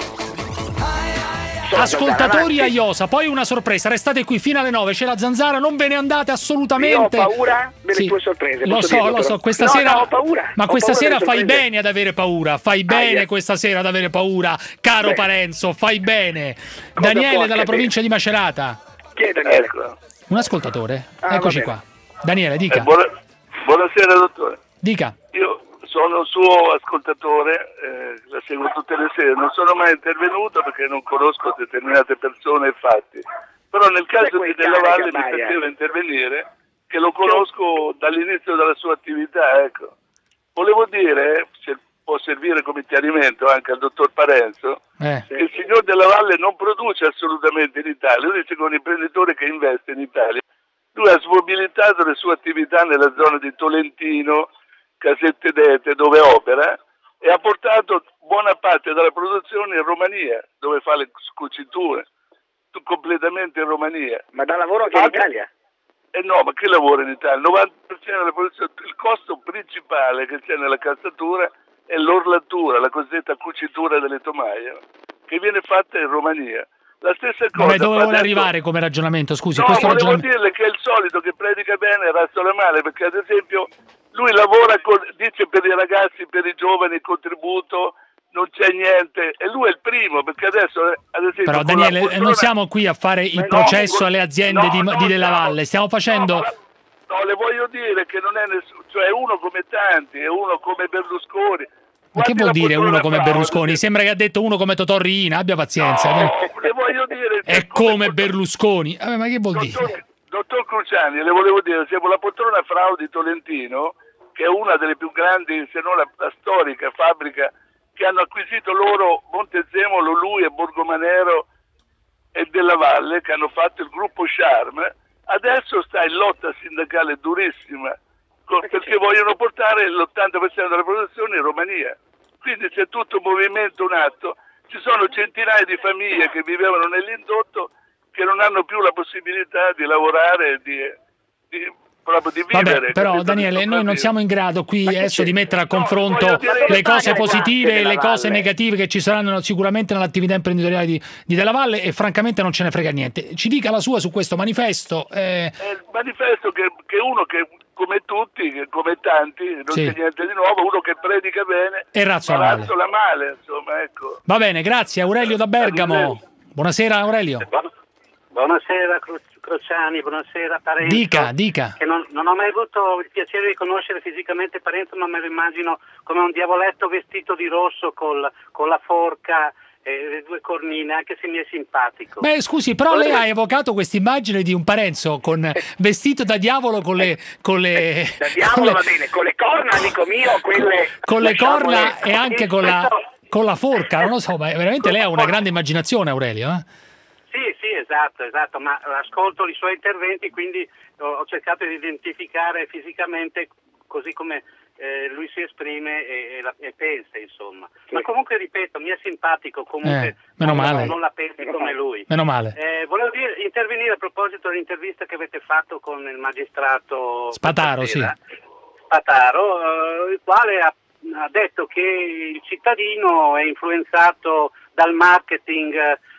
Ascoltatori a Iosa, poi una sorpresa, restate qui fino alle 9, c'è la Zanzara, non ve ne andate assolutamente. Io ho paura delle tue sorprese. Lo so, questa sera. Ho paura. Ma questa sera fai bene ad avere paura. Fai bene questa sera ad avere paura, caro Parenzo, fai bene. Daniele dalla provincia di Macerata. Chi è Daniele? Un ascoltatore. Eccoci qua. Daniele, dica. Buonasera, dottore. Dica. Io sono un suo ascoltatore, la seguo tutte le sere, non sono mai intervenuto perché non conosco determinate persone e fatti, però nel caso di Della Valle mi piaceva intervenire, che lo conosco dall'inizio della sua attività, ecco. Volevo dire, se può servire come chiarimento anche al dottor Parenzo, che il signor Della Valle non produce assolutamente in Italia, lui dice che è un imprenditore che investe in Italia, lui ha smobilitato le sue attività nella zona di Tolentino, Casette d'Ete, dove opera, e ha portato buona parte della produzione in Romania, dove fa le cuciture, completamente in Romania. Ma dà lavoro anche in Italia? no, ma chi lavora in Italia? Il 90% della produzione, il costo principale che c'è nella calzatura è l'orlatura, la cosiddetta cucitura delle tomaie, che viene fatta in Romania. La stessa cosa. Ma dove vuole arrivare come ragionamento? Scusi, no, questo volevo ragionamento... dirle che è il solito che predica bene e razzola male, perché ad esempio lui lavora, dice per i ragazzi, per i giovani, il contributo, non c'è niente, e lui è il primo, perché adesso ad esempio... Però Daniele, non siamo qui a fare il processo alle aziende di Della Valle, stiamo facendo... No, le voglio dire che non è nessuno, cioè uno come tanti, è uno come Berlusconi. Ma che vuol dire uno come Berlusconi? Sembra che ha detto uno come Totò Riina, abbia pazienza. No, le voglio dire... È come Berlusconi. Ma che vuol dire? Dottor Cruciani, le volevo dire, siamo la poltrona Frau di Tolentino, che è una delle più grandi, se non la storica fabbrica, che hanno acquisito loro Montezemolo, lui e Borgomanero e Della Valle, che hanno fatto il gruppo Charm. Adesso sta in lotta sindacale durissima, perché vogliono portare l'80% della produzione in Romania. Quindi c'è tutto un movimento, un atto. Ci sono centinaia di famiglie che vivevano nell'indotto che non hanno più la possibilità di lavorare, proprio di vivere. Vabbè, però Daniele, noi non siamo in grado qui adesso di mettere a confronto le cose positive e le cose negative che ci saranno sicuramente nell'attività imprenditoriale di Della Valle, e francamente non ce ne frega niente. Ci dica la sua su questo manifesto. È il manifesto che uno che, come tutti, come tanti, non c'è niente di nuovo, uno che predica bene e razzola male, insomma, ecco. Va bene, grazie. Aurelio da Bergamo. Buonasera Aurelio. Buonasera Crociani, buonasera Parenzo. Dica. Che non ho mai avuto il piacere di conoscere fisicamente Parenzo, ma me lo immagino come un diavoletto vestito di rosso con la forca e le due cornine, anche se mi è simpatico. Beh, scusi, però lei ha evocato questa immagine di un Parenzo vestito da diavolo con le da diavolo va bene, con le corna, amico mio, quelle con le corna e anche con la forca, non lo so, ma veramente lei ha una grande immaginazione, Aurelio, Sì, esatto, ma ascolto i suoi interventi, quindi ho cercato di identificare fisicamente così come lui si esprime e pensa, insomma. Ma comunque, ripeto, mi è simpatico, comunque meno male. Non la pensi come lui. Meno male. Volevo intervenire a proposito dell'intervista che avete fatto con il magistrato Spataro, Spataro, il quale ha detto che il cittadino è influenzato dal marketing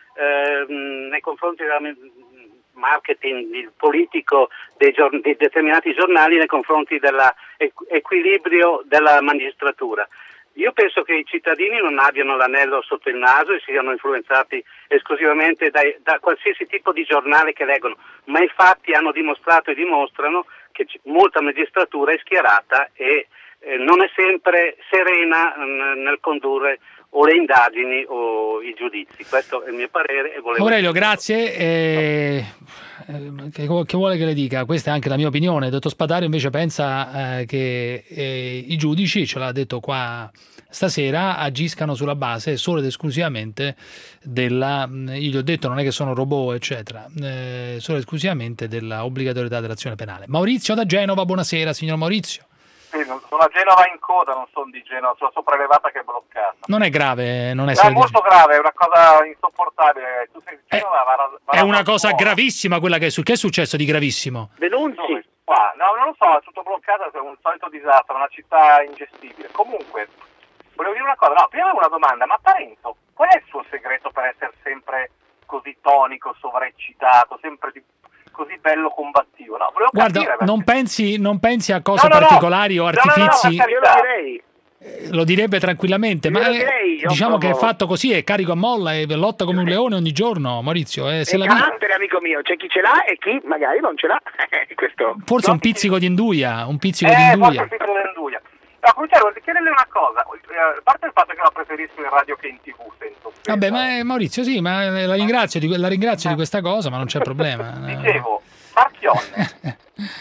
nei confronti del marketing politico di determinati giornali nei confronti dell'equilibrio della magistratura. Io penso che i cittadini non abbiano l'anello sotto il naso e siano influenzati esclusivamente da qualsiasi tipo di giornale che leggono, ma i fatti hanno dimostrato e dimostrano che molta magistratura è schierata e non è sempre serena nel condurre o le indagini o i giudizi. Questo è il mio parere. Aurelio, grazie. Che vuole che le dica? Questa è anche la mia opinione. Il dottor Spataro invece pensa che i giudici, ce l'ha detto qua stasera, agiscano sulla base solo ed esclusivamente io gli ho detto non è che sono robot eccetera, solo ed esclusivamente della obbligatorietà dell'azione penale. Maurizio da Genova, buonasera signor Maurizio. Sì, sono a Genova in coda, non sono di Genova, sulla sopraelevata che è bloccata. Non è grave, non è molto grave, è una cosa insopportabile. Tu sei di Genova, è una cosa gravissima quella che è successo di gravissimo. Denunci? Qua? No, non lo so, è tutto bloccato, è un solito disastro, una città ingestibile. Comunque, volevo dire una cosa, no, prima una domanda, ma Parenzo, qual è il suo segreto per essere sempre così tonico, sovraeccitato, sempre così bello combattivo? No, volevo guarda, non pensi a cose particolari o artifici. Io lo direi. Lo direbbe tranquillamente, ma diciamo che è fatto così, è carico a molla e lotta come un leone ogni giorno, Maurizio. Se la carattere, amico mio, c'è chi ce l'ha e chi magari non ce l'ha. Questo. Forse un pizzico di induia, forse un pizzico di induia. No, cominciare, voglio chiederle una cosa, a parte il fatto che la preferisco in radio che in TV, sento. Vabbè, ma Maurizio, sì, ma la ringrazio di questa cosa, ma non c'è problema. Dicevo, Marchionne.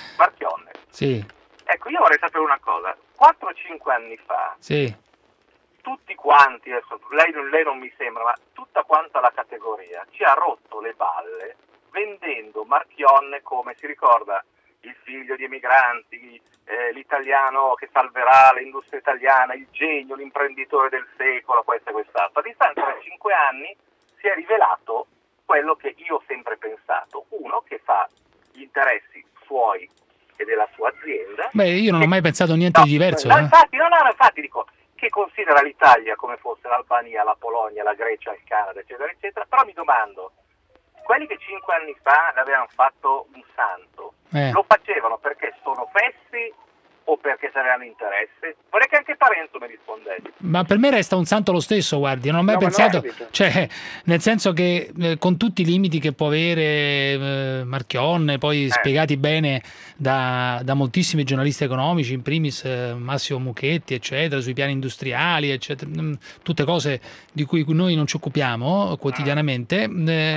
Sì. Ecco, io vorrei sapere una cosa. 4-5 anni fa, tutti quanti, adesso lei non mi sembra, ma tutta quanta la categoria ci ha rotto le balle vendendo Marchionne come, si ricorda, il figlio di emigranti, l'italiano che salverà l'industria italiana, il genio, l'imprenditore del secolo, questo e quest'altro. A distanza di 5 anni si è rivelato quello che io ho sempre pensato, uno che fa gli interessi suoi e della sua azienda. Beh, io non ho mai pensato niente di diverso. Infatti dico che considera l'Italia come fosse l'Albania, la Polonia, la Grecia, il Canada, eccetera, eccetera. Però mi domando, quelli che 5 anni fa l'avevano fatto un santo, lo facevano perché sono fessi o perché se avevano interesse? Vorrei che anche Parenzo mi rispondesse. Ma per me resta un santo lo stesso, guardi, non ho mai pensato, cioè, nel senso che con tutti i limiti che può avere Marchionne, poi spiegati bene da moltissimi giornalisti economici, in primis Massimo Mucchetti, eccetera, sui piani industriali, eccetera, tutte cose di cui noi non ci occupiamo quotidianamente,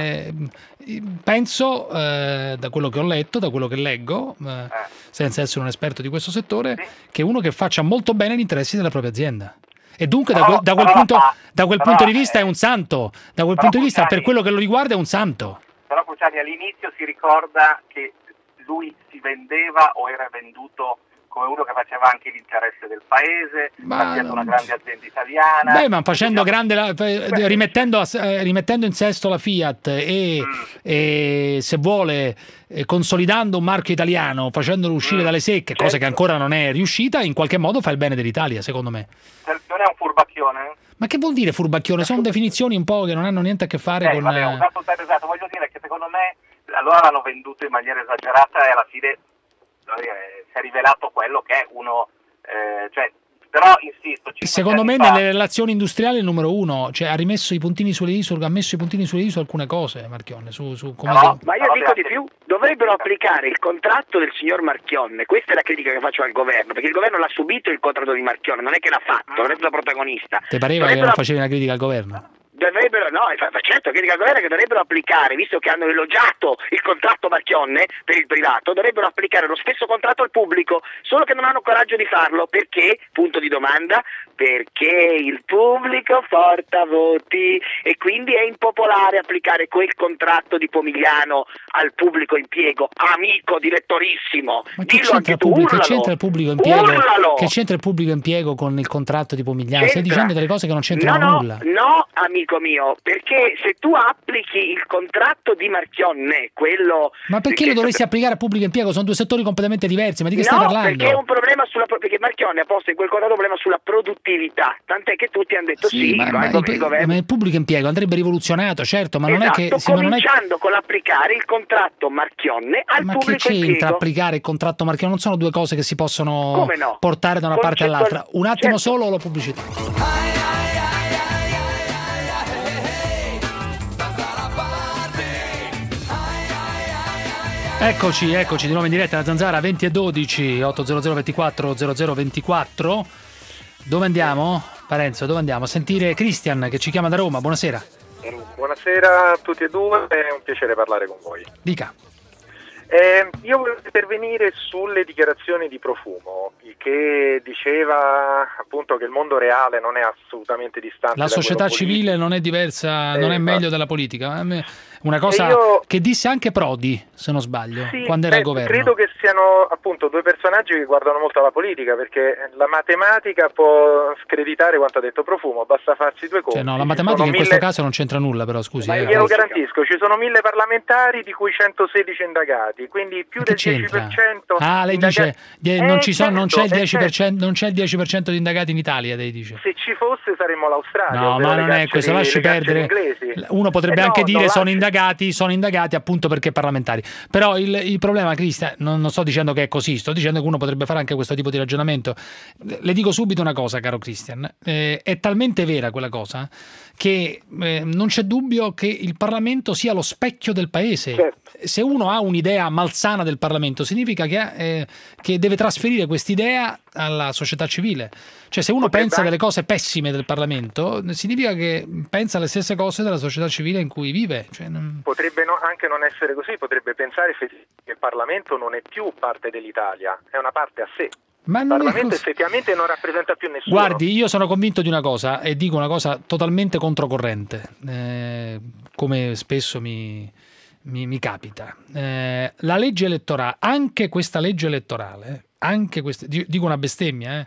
penso, da quello che ho letto, da quello che leggo, senza essere un esperto di questo settore, che uno che faccia molto bene gli interessi della propria azienda. E dunque da quel punto di vista è un santo, da quel punto di vista per quello che lo riguarda è un santo. Però Cruciani all'inizio si ricorda che lui si vendeva o era venduto come uno che faceva anche l'interesse del paese, facendo una grande azienda italiana. Beh, ma facendo rimettendo in sesto la Fiat e se vuole consolidando un marchio italiano, facendolo uscire dalle secche, cosa che ancora non è riuscita, in qualche modo fa il bene dell'Italia, secondo me. Non è un furbacchione? Ma che vuol dire furbacchione? Sono definizioni un po' che non hanno niente a che fare con... Esatto, voglio dire che secondo me allora l'hanno venduto in maniera esagerata e alla fine si è rivelato quello che è uno, però insisto, secondo me nelle relazioni industriali il numero uno, cioè ha messo i puntini sulle I su alcune cose, Marchionne, ma io dico di più, dovrebbero applicare il contratto del signor Marchionne. Questa è la critica che faccio al governo, perché il governo l'ha subito il contratto di Marchionne, non è che l'ha fatto, non è stato protagonista. Ti pareva che non facevi una critica al governo? Certo, che il governo che dovrebbero applicare, visto che hanno elogiato il contratto Marchionne per il privato, dovrebbero applicare lo stesso contratto al pubblico, solo che non hanno coraggio di farlo. Perché? Punto di domanda. Perché il pubblico porta voti e quindi è impopolare applicare quel contratto di Pomigliano al pubblico impiego. Amico direttorissimo, ma che c'entra il pubblico impiego? Che c'entra il pubblico impiego con il contratto di Pomigliano? Stai dicendo delle cose che non c'entrano nulla. No, amico mio, perché se tu applichi il contratto di Marchionne, quello... Ma perché lo dovresti applicare al pubblico impiego? Sono due settori completamente diversi, ma di che stai parlando? Perché è un problema perché Marchionne ha posto in quel contratto un problema sulla produttività, tant'è che tutti hanno detto ma il pubblico impiego andrebbe rivoluzionato, certo, ma non è che... cominciando con l'applicare il contratto Marchionne al pubblico impiego. Ma che c'entra applicare il contratto Marchionne? Non sono due cose che si possono portare da una parte all'altra. Un attimo solo la pubblicità. Eccoci di nuovo in diretta da Zanzara 20:12 800 24 0024. Dove andiamo? Parenzo, dove andiamo? A sentire Christian che ci chiama da Roma. Buonasera. Buonasera a tutti e due, è un piacere parlare con voi. Dica. Io volevo intervenire sulle dichiarazioni di Profumo, che diceva appunto che il mondo reale non è assolutamente distante. La società civile non è diversa, non è meglio della politica. Una cosa che disse anche Prodi, se non sbaglio, quando era al governo. Credo che siano appunto due personaggi che guardano molto alla politica, perché la matematica può screditare quanto ha detto Profumo, basta farsi due conti. La matematica in questo caso non c'entra nulla, però scusi. Ma glielo garantisco, ci sono 1000 parlamentari di cui 116 indagati, quindi più del 10%. Ah, lei dice non c'è il 10% di indagati in Italia, lei dice. Se ci fosse saremmo l'Australia. No, ma non è questo, lasci perdere. Uno potrebbe anche dire sono indagati appunto perché parlamentari. Però il problema, Cristian, non sto dicendo che è così, sto dicendo che uno potrebbe fare anche questo tipo di ragionamento. Le dico subito una cosa, caro Cristian, è talmente vera quella cosa che non c'è dubbio che il Parlamento sia lo specchio del paese. Certo. Se uno ha un'idea malsana del Parlamento, significa che deve trasferire quest'idea alla società civile. Cioè, se uno pensa delle cose pessime del Parlamento, significa che pensa le stesse cose della società civile in cui vive. Potrebbe anche non essere così, potrebbe pensare che il Parlamento non è più parte dell'Italia, è una parte a sé. Ma il Parlamento effettivamente non rappresenta più nessuno. Guardi, io sono convinto di una cosa e dico una cosa totalmente controcorrente, come spesso mi capita. La legge elettorale, anche questa legge elettorale, dico una bestemmia,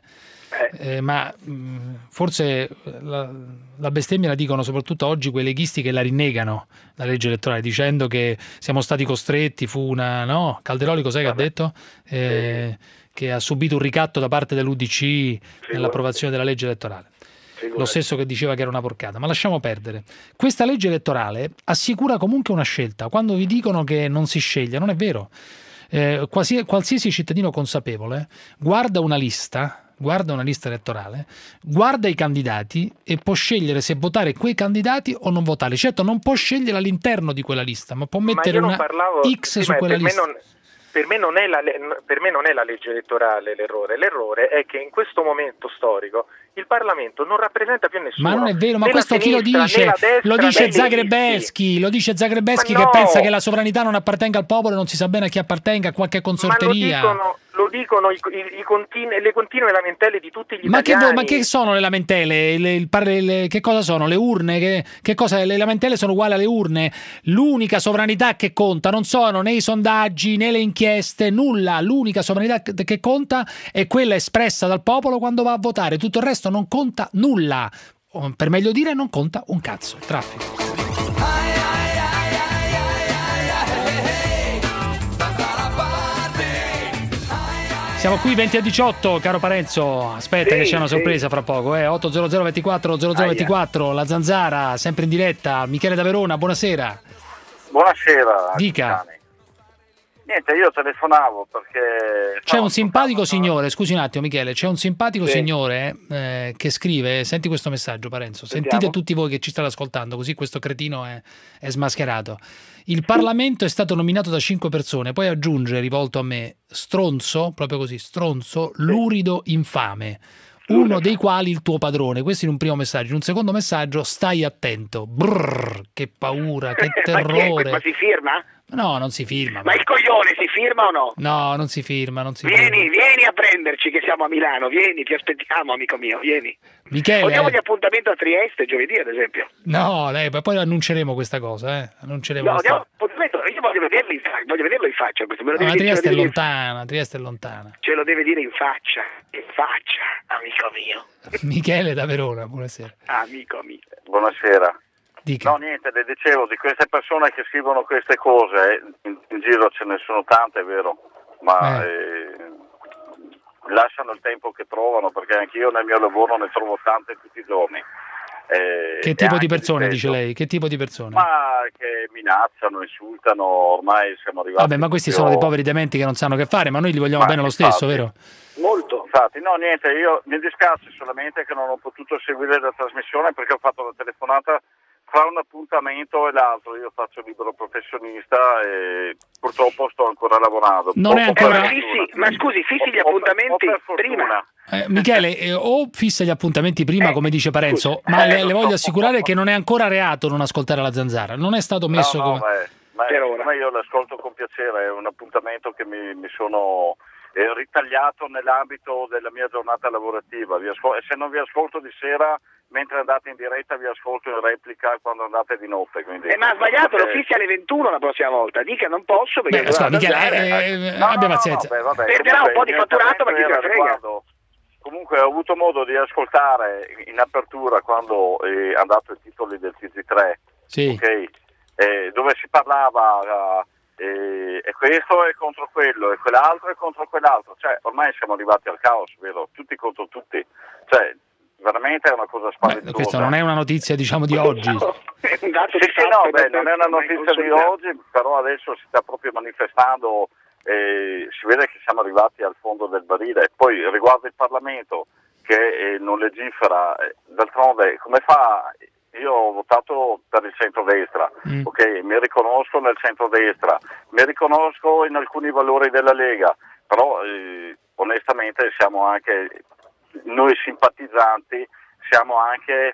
ma forse la bestemmia la dicono soprattutto oggi quei leghisti che la rinnegano, la legge elettorale, dicendo che siamo stati costretti, no? Calderoli cos'è che ha detto? Che ha subito un ricatto da parte dell'UDC nell'approvazione della legge elettorale. Lo stesso che diceva che era una porcata, ma lasciamo perdere. Questa legge elettorale assicura comunque una scelta. Quando vi dicono che non si sceglie, non è vero. Qualsiasi cittadino consapevole guarda una lista elettorale, guarda i candidati e può scegliere se votare quei candidati o non votare. Certo, non può scegliere all'interno di quella lista, ma può mettere una X su quella lista. Per me non è la legge elettorale l'errore è che in questo momento storico il Parlamento non rappresenta più nessuno. Ma non è vero, ma questo chi lo dice? Lo dice Zagrebelsky, che pensa che la sovranità non appartenga al popolo e non si sa bene a chi appartenga, a qualche consorteria. Ma lo dicono le continue lamentele di tutti gli italiani. Ma che sono le lamentele? Che cosa sono? Le urne? Che cosa? Le lamentele sono uguali alle urne? L'unica sovranità che conta non sono né i sondaggi né le inchieste, nulla. L'unica sovranità che conta è quella espressa dal popolo quando va a votare. Tutto il resto non conta nulla. Per meglio dire, non conta un cazzo. Traffico. Siamo qui 20:18, caro Parenzo. Aspetta che c'è una sorpresa fra poco. 800 24 0024, la Zanzara, sempre in diretta. Michele da Verona, buonasera. Buonasera. Dica. Niente, io telefonavo perché... C'è un simpatico signore, scusi un attimo Michele, c'è un simpatico signore che scrive, senti questo messaggio Parenzo, sentite tutti voi che ci state ascoltando, così questo cretino è smascherato. Il Parlamento è stato nominato da 5 persone, poi aggiunge, rivolto a me, stronzo, proprio così, stronzo, lurido, infame, uno dei quali il tuo padrone. Questo in un primo messaggio. In un secondo messaggio, stai attento. Brrr, che paura, che terrore. Ma si firma? No, non si firma. Ma il coglione si firma o no? No, non si firma. Vieni a prenderci che siamo a Milano, vieni, ti aspettiamo amico mio, vieni. Michele, vogliamo gli appuntamento a Trieste giovedì ad esempio? No, poi annunceremo questa cosa, Annunceremo io voglio vederlo in faccia. Trieste è lontana, Trieste è lontana. Ce lo deve dire in faccia, amico mio. Michele da Verona, buonasera. Amico mio. Buonasera. Dica. No, niente, le dicevo di queste persone che scrivono queste cose, in giro ce ne sono tante, è vero, ma lasciano il tempo che trovano, perché anch'io nel mio lavoro ne trovo tante tutti i giorni. Che tipo di persone, dice lei? Che tipo di persone? Ma che minacciano, insultano, ormai siamo arrivati... Vabbè, ma questi sono dei poveri dementi che non sanno che fare, ma noi li vogliamo bene lo stesso, vero? Molto. Infatti, no, niente, io mi dispiace solamente che non ho potuto seguire la trasmissione perché ho fatto la telefonata fra un appuntamento e l'altro. Io faccio libero professionista e purtroppo sto ancora lavorando. Non è ancora... ma scusi, fissi gli appuntamenti prima. Michele, o fissa gli appuntamenti prima, come dice Parenzo, ma le voglio assicurare che non è ancora reato non ascoltare la Zanzara. Non è stato messo come... Ma io l'ascolto con piacere, è un appuntamento che mi sono... ritagliato nell'ambito della mia giornata lavorativa. Se non vi ascolto di sera mentre andate in diretta, vi ascolto in replica quando andate di notte. Quindi, ma ha sbagliato, lo fissi alle 21 la prossima volta. Dica non posso perché abbia pazienza. Perderà un po' di fatturato, ma chi se ne frega. Comunque ho avuto modo di ascoltare in apertura quando è andato i titoli del TG3, sì. Okay? Dove si parlava e questo è contro quello e quell'altro è contro quell'altro, cioè ormai siamo arrivati al caos, vero? Tutti contro tutti, cioè veramente è una cosa spaventosa. Questa non è una notizia, diciamo, di oggi. È un dato non è una notizia di oggi, però adesso si sta proprio manifestando, si vede che siamo arrivati al fondo del barile. Poi riguardo il Parlamento che non legifera, d'altronde come fa? Io ho votato per il centrodestra, ok, mi riconosco nel centrodestra, mi riconosco in alcuni valori della Lega, però onestamente siamo anche, noi simpatizzanti, siamo anche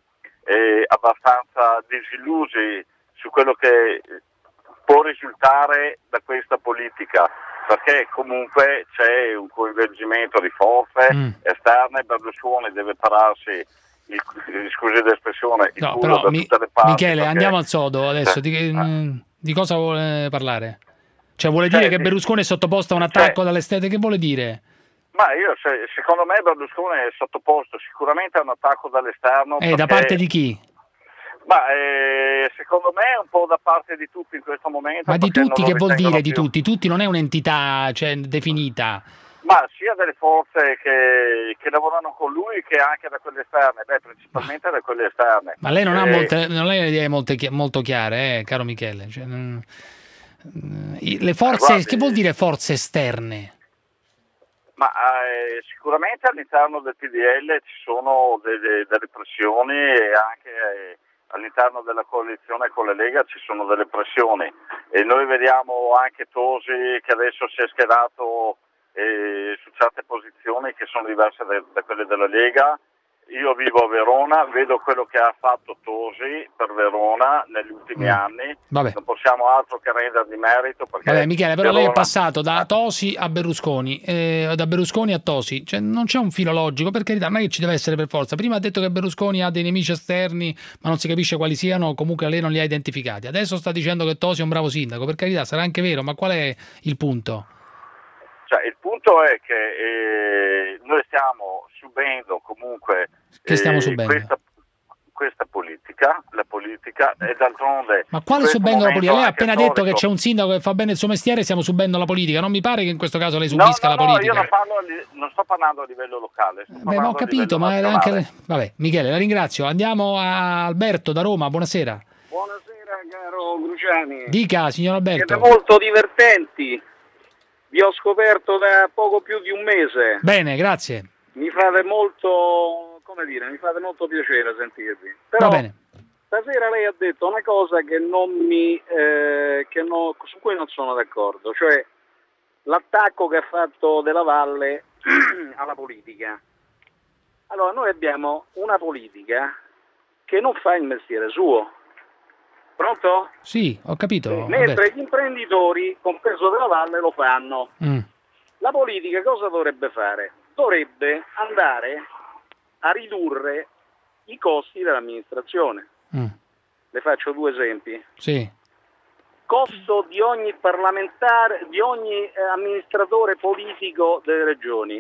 abbastanza disillusi su quello che può risultare da questa politica, perché comunque c'è un coinvolgimento di forze esterne. Berlusconi deve pararsi, scusi l'espressione, il culo da tutte le parti. Michele, perché... andiamo al sodo adesso. Di cosa vuole parlare? Cioè vuole dire che Berlusconi è sottoposto a un attacco dall'estete? Che vuole dire? Ma secondo me Berlusconi è sottoposto sicuramente a un attacco dall'esterno. Da parte di chi? Ma secondo me un po' da parte di tutti in questo momento. Ma di tutti che vuol dire più. di tutti? Tutti non è un'entità definita. Ma sia delle forze che lavorano con lui che anche da quelle esterne, principalmente da quelle esterne. Ma lei non ha le idee molto chiare, caro Michele. Cioè, le forze, guardi, che vuol dire forze esterne? Ma sicuramente all'interno del PDL ci sono delle pressioni e anche all'interno della coalizione con la Lega ci sono delle pressioni e noi vediamo anche Tosi che adesso si è schierato su certe posizioni che sono diverse da quelle della Lega. Io vivo a Verona, vedo quello che ha fatto Tosi per Verona negli ultimi anni. Vabbè. Non possiamo altro che rendergli merito. Perché Vabbè, Michele, però Verona... lei è passato da Tosi a Berlusconi, da Berlusconi a Tosi, cioè non c'è un filo logico, per carità, non è che ci deve essere per forza. Prima ha detto che Berlusconi ha dei nemici esterni, ma non si capisce quali siano, comunque lei non li ha identificati. Adesso sta dicendo che Tosi è un bravo sindaco, per carità, sarà anche vero, ma qual è il punto? Cioè, il punto è che noi stiamo subendo comunque questa politica, la politica, e d'altronde... Ma quale subendo la politica? Lei ha appena detto che c'è un sindaco che fa bene il suo mestiere e stiamo subendo la politica. Non mi pare che in questo caso lei subisca la politica. No, io non sto parlando a livello locale. Ho capito, ma era anche... Vabbè, Michele, la ringrazio. Andiamo a Alberto da Roma, buonasera. Buonasera, caro Cruciani. Dica, signor Alberto. Siete molto divertenti. Vi ho scoperto da poco più di un mese. Bene, grazie. Mi fate molto, mi fate molto piacere sentirvi. Però, va bene. Stasera lei ha detto una cosa che su cui non sono d'accordo, cioè l'attacco che ha fatto Della Valle alla politica. Allora, noi abbiamo una politica che non fa il mestiere suo. Pronto? Sì, ho capito. Mentre gli imprenditori, compreso Della Valle, lo fanno. La politica cosa dovrebbe fare? Dovrebbe andare a ridurre i costi dell'amministrazione. Le faccio due esempi. Sì. Costo di ogni parlamentare, di ogni amministratore politico delle regioni,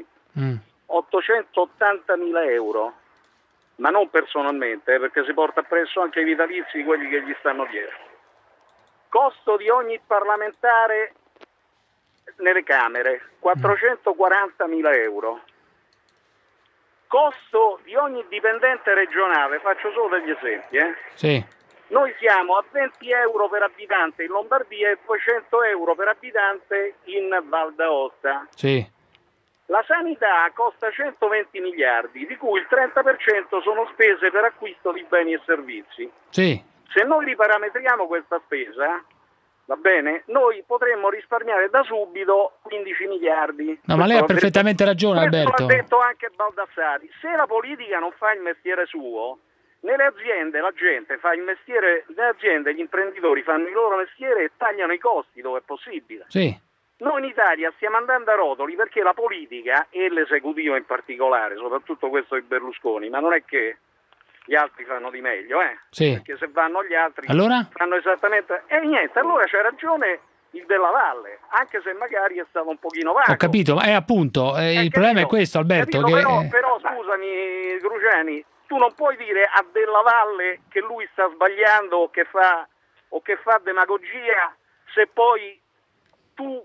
880.000 euro. Ma non personalmente, perché si porta appresso anche i vitalizi di quelli che gli stanno dietro. Costo di ogni parlamentare nelle Camere, 440.000 euro. Costo di ogni dipendente regionale, faccio solo degli esempi. Sì. Noi siamo a 20 euro per abitante in Lombardia e 200 euro per abitante in Val d'Aosta. Sì. La sanità costa 120 miliardi, di cui il 30% sono spese per acquisto di beni e servizi. Sì. Se noi riparametriamo questa spesa, va bene, noi potremmo risparmiare da subito 15 miliardi. No, ma lei ha perfettamente ragione, Alberto. L'ha detto anche Baldassari. Se la politica non fa il mestiere suo, nelle aziende la gente fa il mestiere, le aziende, gli imprenditori fanno il loro mestiere e tagliano i costi dove è possibile. Sì. Noi in Italia stiamo andando a rotoli perché la politica e l'esecutivo in particolare, soprattutto questo di Berlusconi, ma non è che gli altri fanno di meglio, Sì. Perché se vanno gli altri allora? fanno esattamente... niente, allora c'è ragione il Della Valle, anche se magari è stato un pochino vago. Ho capito, ma appunto, il problema è questo, Alberto. Che... Però scusami, Cruciani, tu non puoi dire a Della Valle che lui sta sbagliando o che fa demagogia se poi tu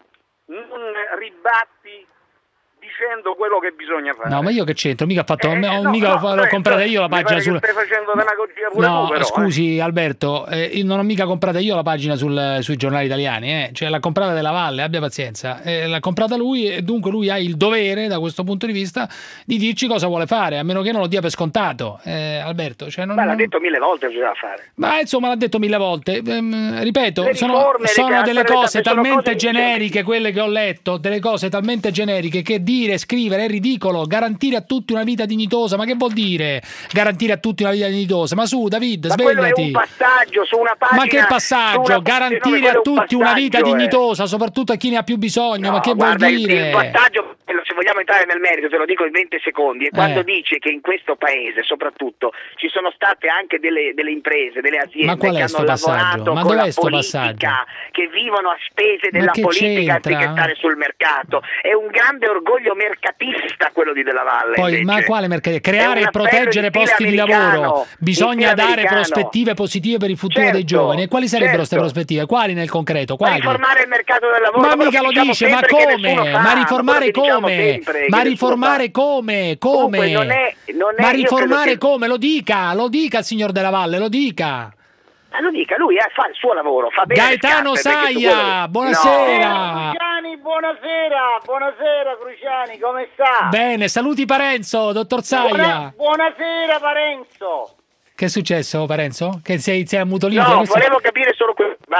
non ribatti dicendo quello che bisogna fare. No, ma io che c'entro? Mica l'ho comprata io la pagina sul... Stai facendo demagogia pure tu, però. Scusi Alberto, non ho mica comprata io la pagina sui giornali italiani, cioè l'ha comprata Della Valle, abbia pazienza, l'ha comprata lui e dunque lui ha il dovere da questo punto di vista di dirci cosa vuole fare, a meno che non lo dia per scontato, Alberto. Cioè ma l'ha detto 1000 volte bisogna fare. Ma insomma l'ha detto 1000 volte, ripeto, sono delle cose talmente generiche quelle che ho letto, delle cose talmente generiche che dire, scrivere è ridicolo. Garantire a tutti una vita dignitosa, ma che vuol dire garantire a tutti una vita dignitosa? Ma su David, ma svegliati. Quello è un passaggio su una pagina. Ma che passaggio? Garantire a tutti una vita dignitosa, soprattutto a chi ne ha più bisogno, ma che vuol dire? Il passaggio, se vogliamo entrare nel merito, te lo dico in 20 secondi, è quando dice che in questo paese soprattutto ci sono state anche delle imprese, delle aziende che hanno lavorato con la politica, che vivono a spese della politica anziché stare sul mercato. È un grande orgoglio portafoglio mercatista quello di Della Valle. Poi, invece. ma quale mercatista? Creare e proteggere posti di lavoro. Bisogna dare prospettive positive per il futuro dei giovani. E quali sarebbero queste prospettive? Quali nel concreto? Quali? Ma riformare il mercato del lavoro. Ma mica lo dice, ma come? Ma riformare come? Ma riformare come? Come? Ma riformare come? Lo dica il signor Della Valle, lo dica. Ma lo dica, lui fa il suo lavoro, fa bene. Gaetano Saia, buonasera. No. Cruciani, buonasera Cruciani, come sta? Bene, saluti Parenzo, dottor Saia. Buonasera Parenzo. Che è successo, Parenzo? Che sei ammutolito? No, volevo capire solo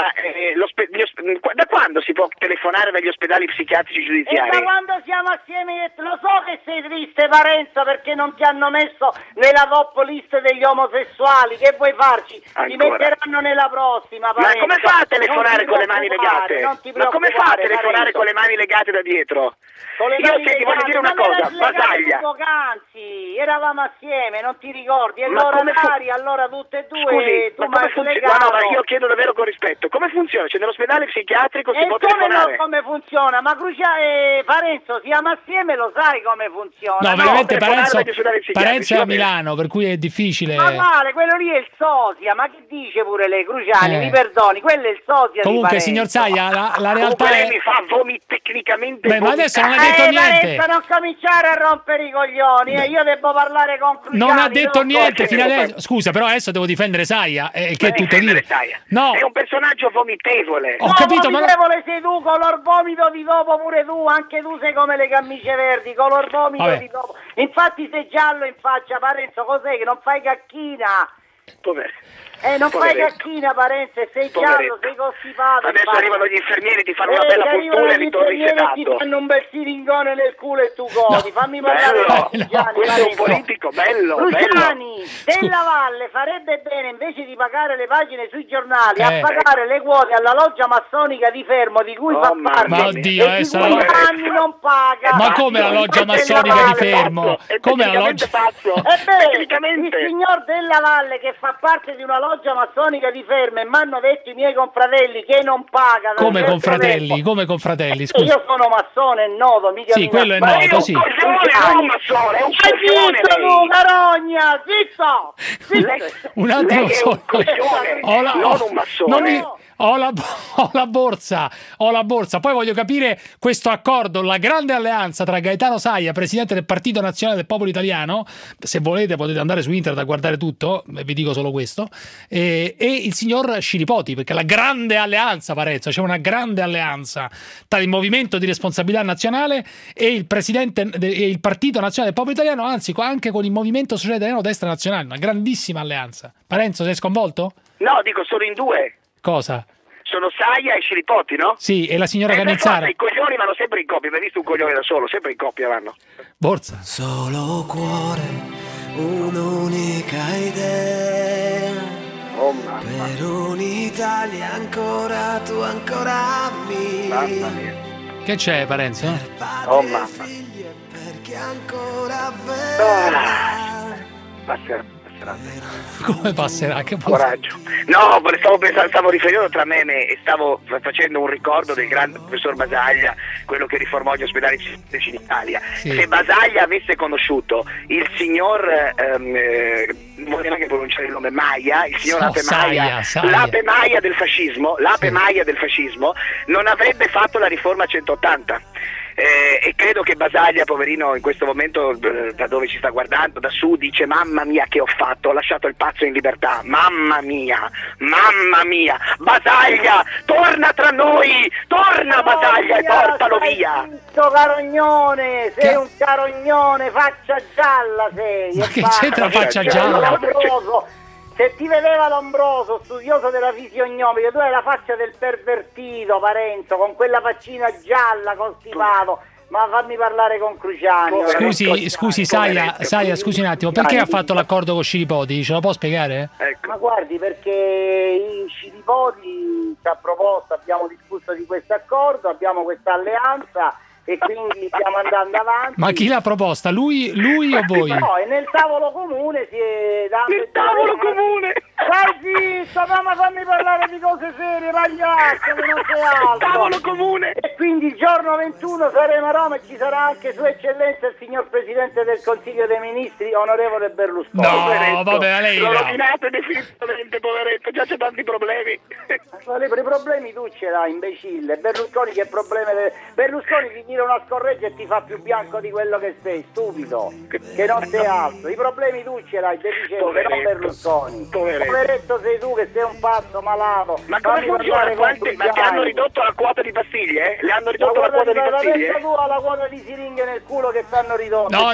da quando si può telefonare dagli ospedali psichiatrici giudiziari? E da quando siamo assieme, lo so che sei triste Parenzo perché non ti hanno messo nella top list degli omosessuali, che vuoi farci? Ti metteranno nella prossima, Parenzo. Ma come fa a telefonare con le mani legate? Ma come fa a telefonare con le mani legate da dietro? Io ti voglio dire una cosa, Basaglia. Poc'anzi, eravamo assieme, non ti ricordi? E allora allora tutte e due. Scusi, ma come funziona? No, ma io chiedo davvero con rispetto. Come funziona? Cioè nell'ospedale psichiatrico si può telefonare? Come funziona? Ma Parenzo, siamo assieme, lo sai come funziona? No, veramente Parenzo è a Milano, per cui è difficile. Ma vale, quello lì è il sosia, ma che dice pure lei, Cruciani, mi perdoni, quello è il sosia. Comunque, signor Saia, la realtà lei mi fa tecnicamente. Beh, ma adesso non ha detto niente. Parenzo, non cominciare a rompere i coglioni, io devo parlare con Cruciani. Non ha detto niente fino adesso. Scusa, però adesso devo difendere Saia, che è tutto dire. No. È un personaggio vomitevole. Ho capito, vomitevole sei tu, color vomito di dopo pure tu, anche tu sei come le camicie verdi, color vomito di dopo. Infatti sei giallo in faccia, Parenzo, cos'è che non fai cacchina? Non fai cacchina, Parenzo, sei giallo, sei costipato. Adesso arrivano gli infermieri, ti fanno una bella postura e ritorni sedato. Ti fanno un bel siringone nel culo e tu godi. Fammi parlare questo è un politico bello. Cruciani, Della Valle farebbe bene, invece di pagare le pagine sui giornali, a pagare le quote alla loggia massonica di Fermo, di cui fa parte. Ma oddio, e di cui anni non paga. Ma come la loggia massonica di Fermo? Come la loggia? Il signor Della Valle, che fa parte di una loggia massonica di Fermo, e mi hanno detto i miei confratelli che non paga. Come confratelli? Come confratelli? Scusa. Io sono massone, è noto, mica. Sì, quello è noto, sì. È un massone, è un coglione. Zitto, carogna, zitto! Un attimo solo. Non un massone. Ho la borsa. Poi voglio capire questo accordo, la grande alleanza tra Gaetano Saia, presidente del Partito Nazionale del Popolo Italiano, se volete potete andare su internet a guardare tutto, vi dico solo questo, e il signor Scilipoti, perché la grande alleanza, Parenzo, c'è una grande alleanza tra il Movimento di Responsabilità Nazionale e il presidente il Partito Nazionale del Popolo Italiano, anzi anche con il Movimento Sociale Italiano Destra Nazionale, una grandissima alleanza. Parenzo, sei sconvolto? No, dico solo in due. Cosa? Sono Saia e Scilipoti, no? Sì, e la signora Canizzara. I coglioni vanno sempre in coppia, mai visto un coglione da solo, sempre in coppia vanno. Borsa. Solo cuore, un'unica idea. Per un'Italia ancora tu, ancora mia. Mamma mia. Che c'è, Parenzo? Oh mamma. Perché ancora verrà. Passerà. Come passerà? Che coraggio. No, stavo riferendo tra me e stavo facendo un ricordo del grande professor Basaglia, quello che riformò gli ospedali psichiatrici in Italia. Sì. Se Basaglia avesse conosciuto il signor non voglio neanche pronunciare il nome, Maia, il signor Ape Maia, l'Ape Maia del fascismo, Maia del fascismo, non avrebbe fatto la riforma 180. E credo che Basaglia, poverino, in questo momento da dove ci sta guardando, da su, dice: mamma mia che ho fatto, ho lasciato il pazzo in libertà, mamma mia, Basaglia, torna tra noi, torna Basaglia e portalo via. Carognone, sei un carognone, faccia gialla sei. Ma che c'entra faccia gialla? Se ti vedeva Lombroso, studioso della fisionomia, tu hai la faccia del pervertito, Parenzo, con quella faccina gialla, costipato. Ma fammi parlare con Cruciani. Scusi, Saia, scusi un attimo, perché ha fatto l'accordo con Scilipoti? Ce lo può spiegare? Ecco. Ma guardi, perché in Scilipoti ci ha proposto, abbiamo discusso di questo accordo, abbiamo questa alleanza e quindi stiamo andando avanti. Ma chi l'ha proposta? Lui o voi? No, e nel tavolo comune si è dato. Nel tavolo comune! Stai zitto, mamma, fammi parlare di cose serie, pagliaccio, che non sei altro. Tavolo comune. E quindi il giorno 21 saremo a Roma e ci sarà anche Sua Eccellenza il signor Presidente del Consiglio dei Ministri, onorevole Berlusconi. No, Poveretto. vabbè, lei L'ho no. rovinato definitivamente, poveretto, già c'è tanti problemi. I problemi tu ce l'hai, imbecille. Berlusconi che problemi... Berlusconi ti tira una scorreggia e ti fa più bianco di quello che sei, stupido, che non sei altro. I problemi tu ce l'hai, deficiente, non Berlusconi. Poveretto sei tu che sei un pazzo malato. Ma come funziona? Ma ti hanno ridotto la quota di pastiglie? Le hanno ridotto la quota di pastiglie? Ma tu alla quota di siringhe nel culo che ti hanno ridotto. No.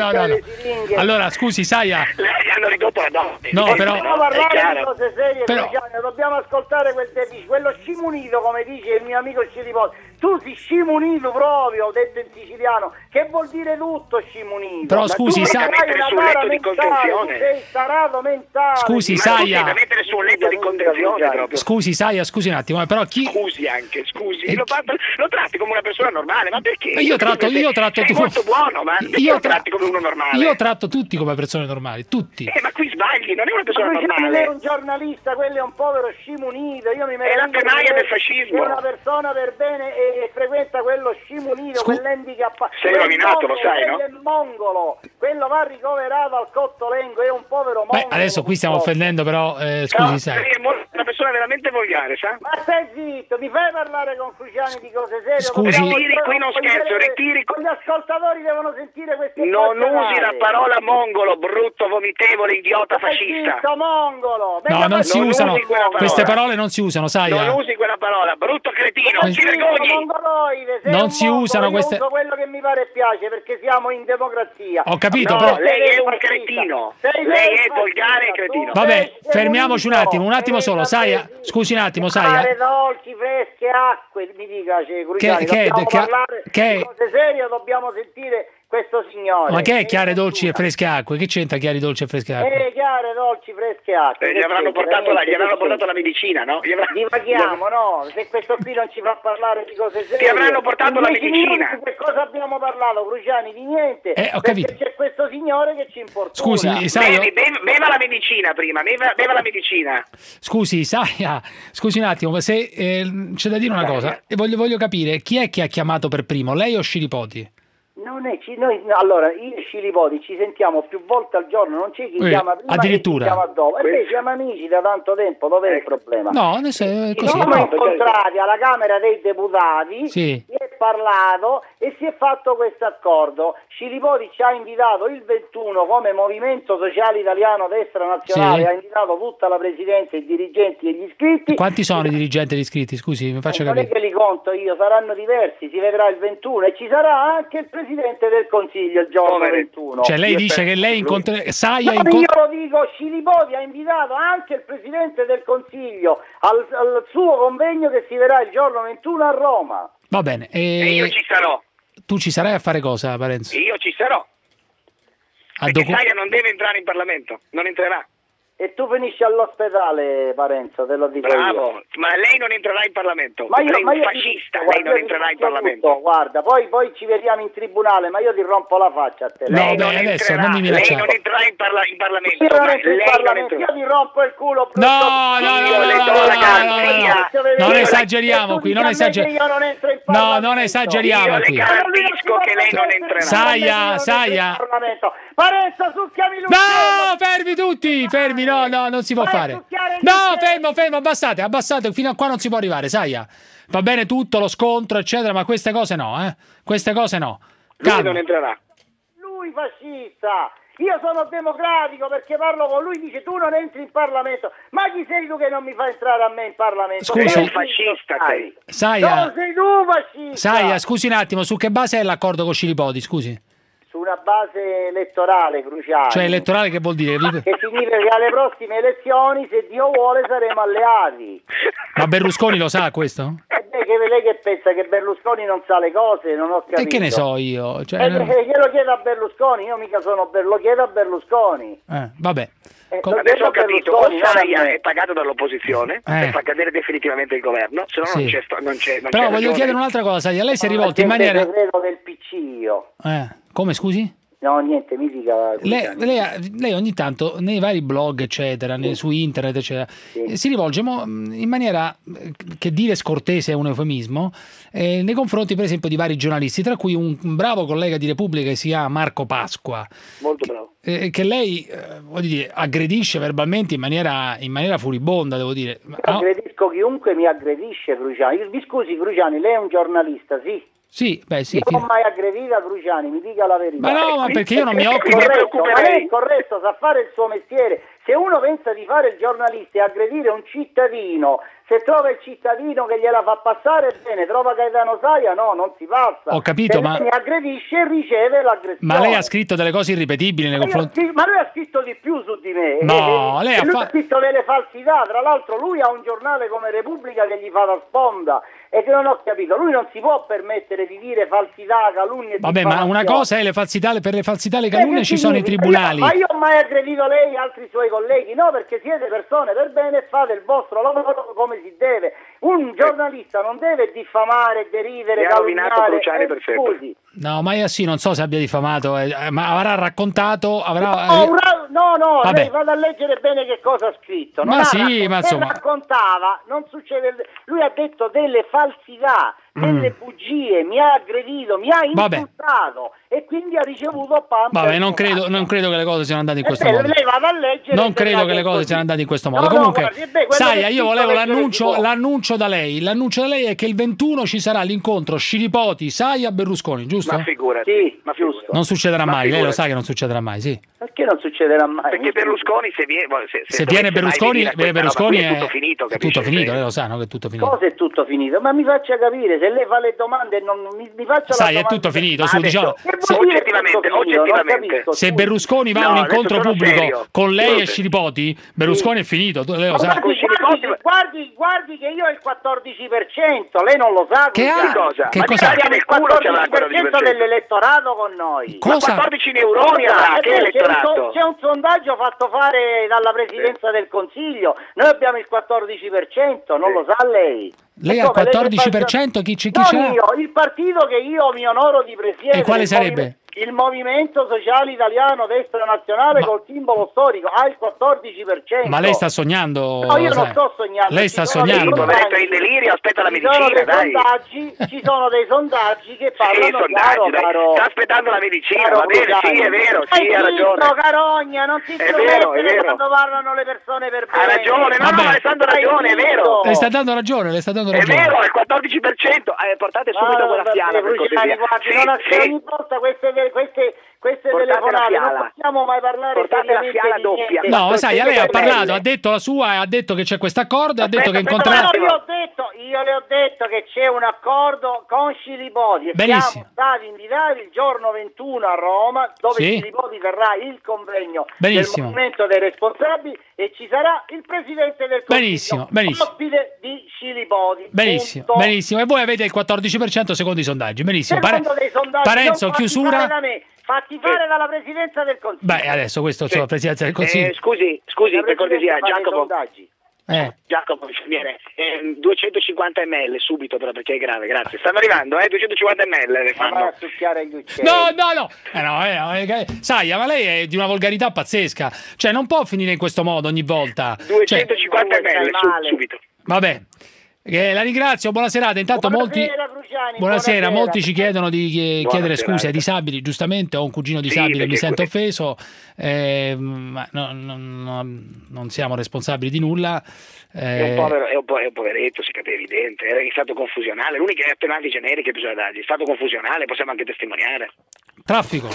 Allora, scusi, Saia. Le hanno ridotto la donna. No, però... Dobbiamo parlare di cose serie, Però... dobbiamo ascoltare quel deficit, quello scimunito, come dice il mio amico Scilipoti. Tu sei scimunito proprio, detto in siciliano, che vuol dire tutto scimunito. Però scusi, tu Saia, mettere su un letto di contenzione. Tu sei tarato mentale. Scusi, Saia. Saia. Da mettere su un letto di contenzione proprio. Scusi, Saia, scusi un attimo, però chi... Scusi anche, scusi. Lo tratti come una persona normale, ma perché? Io tratto sei molto buono, ma lo tratti come uno normale? Io tratto tutti come persone normali, tutti. Ma qui sbagli, non è una persona Ma normale. lei è un giornalista, quello è un povero scimunito. Io mi È la tenaia del fascismo. È una persona per bene e frequenta quello scimunito, quell'handicap. Sei rovinato, lo sai, no? Quello è mongolo, quello va ricoverato al Cottolengo, è un povero mongolo. Adesso qui stiamo offendendo, però scusi, sai. È una persona veramente volgare, sa? Ma stai zitto, mi fai parlare con Cruciani di cose serie? Scusi, qui non scherzo, ritiri. Gli ascoltatori devono sentire queste cose. Non usi la parola mongolo, brutto, vomitevole, idiota, fascista. Zitto, mongolo. No, non si usano. Queste parole non si usano, sai. Non usi quella parola, brutto cretino, Ma ti vergogni. Mongoloide, sei Non un si mongolo, usano io queste... uso quello che mi pare e piace perché siamo in democrazia. Ho capito, No, però... lei è un cretino. Lei è volgare e cretino. Vabbè, fermiamoci un attimo solo, Saia. Scusi un attimo, Saia. Mare, dolci, fresche, acque, mi dica, Cruciani, dobbiamo parlare di cose serie o dobbiamo sentire questo signore? Ma che è chiare, dolci e fresche acque? Che c'entra chiari, dolci e fresche acque? Chiare, dolci, fresche acque. Gli avranno portato la medicina, no? Divaghiamo, no? Se questo qui non ci fa parlare di cose serie. Ti avranno portato la medicina. Di che cosa abbiamo parlato, Cruciani? Di niente. Ho capito. Perché c'è questo signore che ci importuna. Scusi, Saia. Beva la medicina prima, beva la medicina. Scusi, Saia, scusi un attimo, se c'è da dire una cosa, e voglio capire chi è che ha chiamato per primo, lei o Scilipoti? Non è, allora, io e Scilipoti ci sentiamo più volte al giorno, non c'è chi chiama prima addirittura. e chi chiama dopo. E beh, siamo amici da tanto tempo, dov'è il problema? No, così. Ci siamo incontrati alla Camera dei Deputati, sì. Si è parlato e si è fatto questo accordo. Scilipoti ci ha invitato il 21 come Movimento Sociale Italiano Destra Nazionale, sì. Ha invitato tutta la Presidenza, i dirigenti e gli iscritti. Quanti sono i dirigenti e gli iscritti? Scusi, mi faccia capire. Non è che li conto io, saranno diversi, si vedrà il 21 e ci sarà anche il Presidente del Consiglio il giorno 21. Cioè lei dice che lei incontra Saia io lo dico, Scilipoti ha invitato anche il Presidente del Consiglio al suo convegno che si verrà il giorno 21 a Roma. Va bene. E io ci sarò. Tu ci sarai a fare cosa, Parenzo? Io ci sarò. Perché Saia non deve entrare in Parlamento, non entrerà. E tu finisci all'ospedale, Parenzo, te lo dico. Bravo, io. ma lei non entrerà in Parlamento. Ma io, lei è un io fascista, lei non entrerà in Parlamento. Tutto, guarda, poi ci vediamo in tribunale, ma io ti rompo la faccia a te. No, beh, adesso non mi minacciare. Lei non entrerà in Parlamento. Io non entro in Parlamento, io ti rompo il culo. No, non esageriamo qui, non esageriamo. No, non esageriamo qui. Io le garantisco che lei non entrerà. Saia. Parenzo, succhiami lui. No, fermi tutti, fermi, no, non si può fare. No, fermo, abbassate, fino a qua non si può arrivare, Saia. Va bene tutto, lo scontro, eccetera, ma queste cose no, Queste cose no. Lui non entrerà. Lui fascista. Io sono democratico perché parlo con lui, dice tu non entri in Parlamento. Ma chi sei tu che non mi fa entrare a me in Parlamento? Scusi, sei un fascista, sei. Saia. No, sei tu fascista. Saia, scusi un attimo, su che base è l'accordo con Scilipoti, scusi? Su una base elettorale, Cruciani. Cioè elettorale che vuol dire? Che significa che alle prossime elezioni, se Dio vuole, saremo alleati. Ma Berlusconi lo sa questo? Lei che pensa che Berlusconi non sa le cose? Non ho capito. E che ne so io? Cioè, glielo chiedo a Berlusconi, io mica sono lo chiedo a Berlusconi. Vabbè. Adesso ho capito, o Saia è pagato dall'opposizione per far cadere definitivamente il governo, se no sì. non c'è Però voglio ragione. chiedere un'altra cosa, Saia, lei si è rivolto in maniera... credo del PC io. Come, scusi? No, niente, mi dica. Lei ogni tanto nei vari blog, eccetera, su internet, eccetera, si rivolge in maniera che dire scortese è un eufemismo, nei confronti per esempio di vari giornalisti, tra cui un bravo collega di Repubblica che si chiama Marco Pasqua. Molto bravo. Che lei voglio dire, aggredisce verbalmente in maniera furibonda, devo dire. Aggredisco chiunque mi aggredisce, Cruciani. Mi scusi, Cruciani, lei è un giornalista, sì? Sì, beh sì. Io non ho mai aggredito Cruciani, mi dica la verità. Ma no, ma perché io non mi occupo... Ma lei è corretto, sa fare il suo mestiere. Se uno pensa di fare il giornalista e aggredire un cittadino, se trova il cittadino che gliela fa passare, bene, trova Gaetano Saia, no, non si passa. Ho capito, se ma... mi aggredisce e riceve l'aggressione. Ma lei ha scritto delle cose irripetibili nei confronti... Ma lui ha scritto di più su di me. No, lei ha scritto delle falsità, tra l'altro lui ha un giornale come Repubblica che gli fa da sponda. E che non ho capito, lui non si può permettere di dire falsità, calunnie. Vabbè, ma una cosa è le falsità, per le falsità e le calunnie ci sono i tribunali. Ma io ho mai aggredito lei e altri suoi colleghi? No, perché siete persone per bene e fate il vostro lavoro come si deve. Un giornalista non deve diffamare, derivere, calunniare. Scusi. No, ma io sì, non so se abbia diffamato, ma avrà raccontato, No, lei vada a leggere bene che cosa ha scritto. Ma sì, ma insomma... raccontava, non succede... Lui ha detto delle falsità, delle bugie, mi ha aggredito, mi ha insultato e quindi ha ricevuto pampa. Vabbè, non credo che le cose siano andate in questo modo. Lei vada a leggere. Non credo che le cose siano andate in questo modo. Comunque, sai, io volevo l'annuncio da lei. L'annuncio da lei è che il 21 ci sarà l'incontro Scilipoti, Saia, Berlusconi, giusto? Ma figurati. Sì, ma giusto. Non succederà mai, lei lo sa che non succederà mai, sì. Perché non succederà mai? Perché Berlusconi se viene Berlusconi è tutto finito, è tutto finito, lei lo sa, no? Che è tutto finito. Cosa è tutto finito? Ma mi faccia capire, se lei fa le domande non mi faccia la domanda. È tutto finito, su, diciamo, oggettivamente. Se Berlusconi va a un incontro pubblico con lei e Scilipoti, Berlusconi è finito, lei lo sa. Guardi che io ho il 14%, lei non lo sa. Che cosa? Che cosa? Abbiamo il 14% dell'elettorato con noi. Cosa? Ma 14 neuroni che elettorato? C'è un sondaggio fatto fare dalla Presidenza del Consiglio, noi abbiamo il 14%, non lo sa lei? Lei ha il 14%? Chi c'è? Il partito che io mi onoro di presiedere. E quale sarebbe? Il Movimento Sociale Italiano Destra Nazionale col simbolo storico ha il 14%. Ma lei sta sognando? No, io non sto sognando. Lei sta sognando? Poveretto in delirio, aspetta la medicina, dai. Ci sono dei sondaggi che parlano Sta aspettando la medicina, va bene, sì, è vero, sì, ha ragione. Carogna, non si intromettere quando parlano le persone per bene. Ha ragione, no, Alessandro ha ragione, è vero. Le sta dando ragione, È vero, è il 14%. Portate subito quella fiala, per cortesia. Ogni volta queste telefonate non possiamo mai parlare. Portate la fiala doppia. No, sai, lei ha parlato, ha detto la sua e ha detto che c'è questo accordo, ha detto che incontrerà. Io le ho detto che c'è un accordo con Scilipoti e siamo stati invitati il giorno 21 a Roma, dove Scilipoti terrà il convegno del movimento dei responsabili e ci sarà il presidente del Consiglio, ospite di Scilipoti. Benissimo. E voi avete il 14% secondo i sondaggi. Benissimo. Parenzo, chiusura. Fatti fare dalla Presidenza del Consiglio. Beh, adesso questo è la Presidenza del Consiglio. Scusi, per cortesia, Giacomo, viene 250 ml subito, però, perché è grave, grazie. Stanno arrivando, 250 ml. Vai a succhiare gli uccelli. No. Sai, ma lei è di una volgarità pazzesca. Cioè, non può finire in questo modo ogni volta. 250 ml, subito. Vabbè. La ringrazio, buona serata. Intanto buonasera, molti ci chiedono di chiedere scuse ai disabili, giustamente. Ho un cugino disabile, mi sento offeso, ma non siamo responsabili di nulla. È un poveretto, si capisce, evidente. Era in stato confusionale. L'unica attenuanti generiche bisogna dargli. Stato confusionale, possiamo anche testimoniare. Traffico.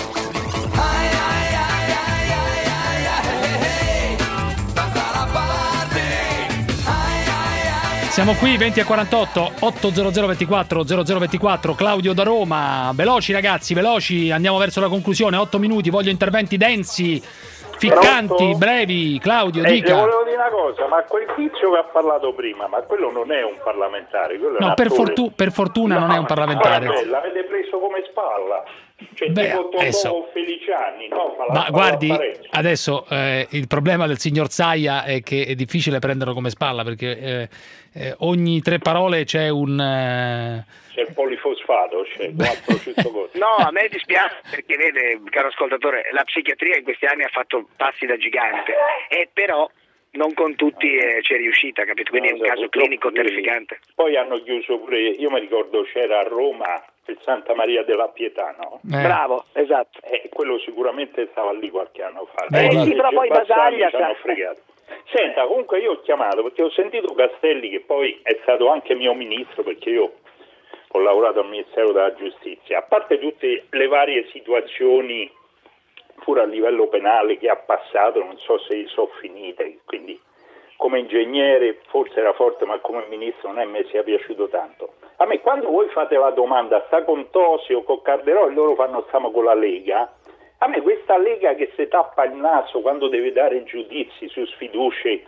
Siamo qui 20:48, 800 24 0024, Claudio da Roma. Veloci ragazzi, veloci, andiamo verso la conclusione, 8 minuti, voglio interventi densi, ficcanti, brevi. Claudio, dica. Volevo dire una cosa, ma quel tizio che ha parlato prima, ma quello non è un parlamentare, quello è un per fortuna non è un parlamentare. L'avete preso come spalla. Cioè, tipo Totò Feliciani, no? Ma guardi, adesso il problema del signor Zaia è che è difficile prenderlo come spalla, perché ogni 3 parole c'è un... C'è il polifosfato, c'è 400 cose. No, a me dispiace perché, vede, caro ascoltatore, la psichiatria in questi anni ha fatto passi da gigante, e però non con tutti c'è riuscita, capito? Quindi è un caso clinico terrificante. Poi hanno chiuso pure, io mi ricordo c'era a Roma il Santa Maria della Pietà, no? Bravo, esatto. Quello sicuramente stava lì qualche anno fa. Sì, però poi Basaglia ci hanno fregato. Senta, comunque io ho chiamato perché ho sentito Castelli, che poi è stato anche mio ministro, perché io ho lavorato al Ministero della Giustizia. A parte tutte le varie situazioni pure a livello penale che ha passato, non so se sono finite, quindi come ingegnere forse era forte, ma come ministro non è mi sia piaciuto tanto. A me, quando voi fate la domanda sta con Tosi o con Calderoli, loro fanno stiamo con la Lega, a me questa Lega che si tappa il naso quando deve dare giudizi su sfiducie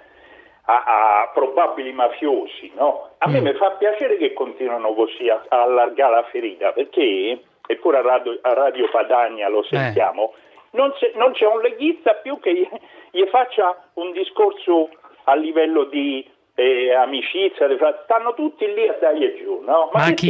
a probabili mafiosi, no? A me mi fa piacere che continuano così a allargare la ferita, perché, eppure a Radio Padania lo sentiamo, non c'è un leghista più che gli faccia un discorso a livello di amicizia, stanno tutti lì a dargli giù, no? Ma a chi?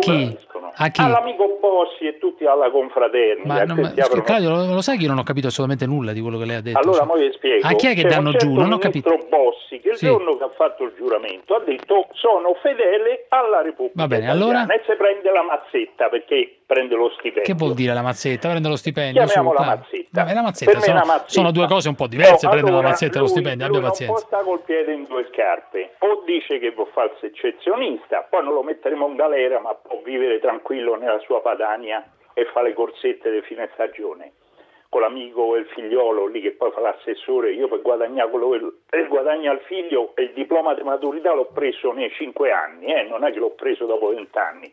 All'amico Bossi e tutti alla confraternita. Claudio, lo sai che io non ho capito assolutamente nulla di quello che lei ha detto. Allora, mo vi spiego. A chi è che danno giù? Non ho capito. Il ministro Bossi, che il giorno che ha fatto il giuramento, ha detto sono fedele alla Repubblica. Va bene, Italiana. allora? E se prende la mazzetta, perché prende lo stipendio. Che vuol dire la mazzetta? Prende lo stipendio? Chiamiamola mazzetta. La mazzetta sono due cose un po' diverse, prendere la mazzetta e lo stipendio, abbia pazienza. Non può stare col piede in 2 scarpe. O dice che vuol farsi eccezionista, poi non lo metteremo in galera, ma può vivere tranquillo nella sua Padania e fa le corsette di fine stagione con l'amico e il figliolo lì che poi fa l'assessore. Io per guadagnare quello che guadagna il figlio, e il diploma di maturità l'ho preso nei 5 anni, non è che l'ho preso dopo 20 anni.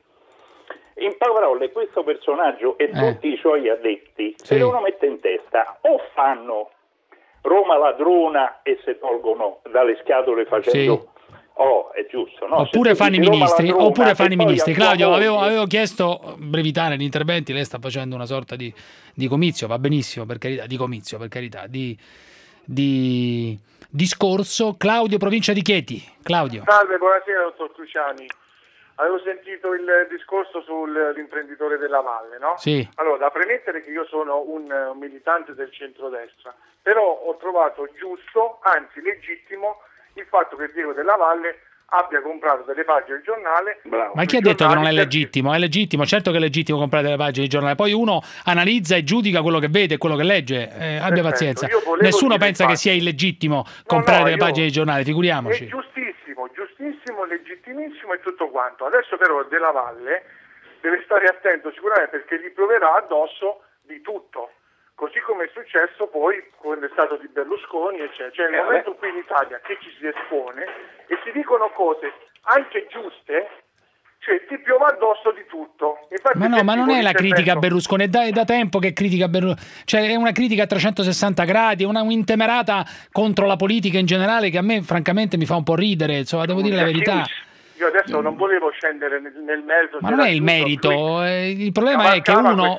In poche parole, questo personaggio e tutti i suoi addetti se devono mettere in testa, o fanno Roma ladrona e se tolgono dalle scatole facendo è giusto, no? Oppure fanno i ministri, Claudio, avevo chiesto brevità negli interventi, lei sta facendo una sorta di comizio, va benissimo, per carità, di comizio, per carità, di discorso. Claudio, provincia di Chieti. Claudio. Salve, buonasera dottor Cruciani. Avevo sentito il discorso sull'imprenditore della Valle, no? Sì. Allora, da premettere che io sono un militante del centrodestra, però ho trovato giusto, anzi legittimo, il fatto che Diego Della Valle abbia comprato delle pagine del giornale. Bravo. Ma chi ha detto che non è legittimo? È legittimo, certo che è legittimo comprare delle pagine di giornale. Poi uno analizza e giudica quello che vede e quello che legge. Abbia pazienza. Nessuno pensa che sia illegittimo comprare delle pagine di giornale, figuriamoci. È giustissimo, legittimissimo e tutto quanto. Adesso però Della Valle deve stare attento sicuramente, perché gli proverà addosso di tutto. Così come è successo poi quando è stato di Berlusconi, eccetera. Cioè nel momento qui in Italia che ci si espone e si dicono cose anche giuste, cioè ti piova addosso di tutto. Infatti, ma non è la critica a Berlusconi, è da tempo che critica Berlusconi, cioè è una critica a 360 gradi, un'intemerata contro la politica in generale che a me francamente mi fa un po' ridere, insomma, devo dire la verità. Io adesso non volevo scendere nel merito. Ma non è il merito, il problema è che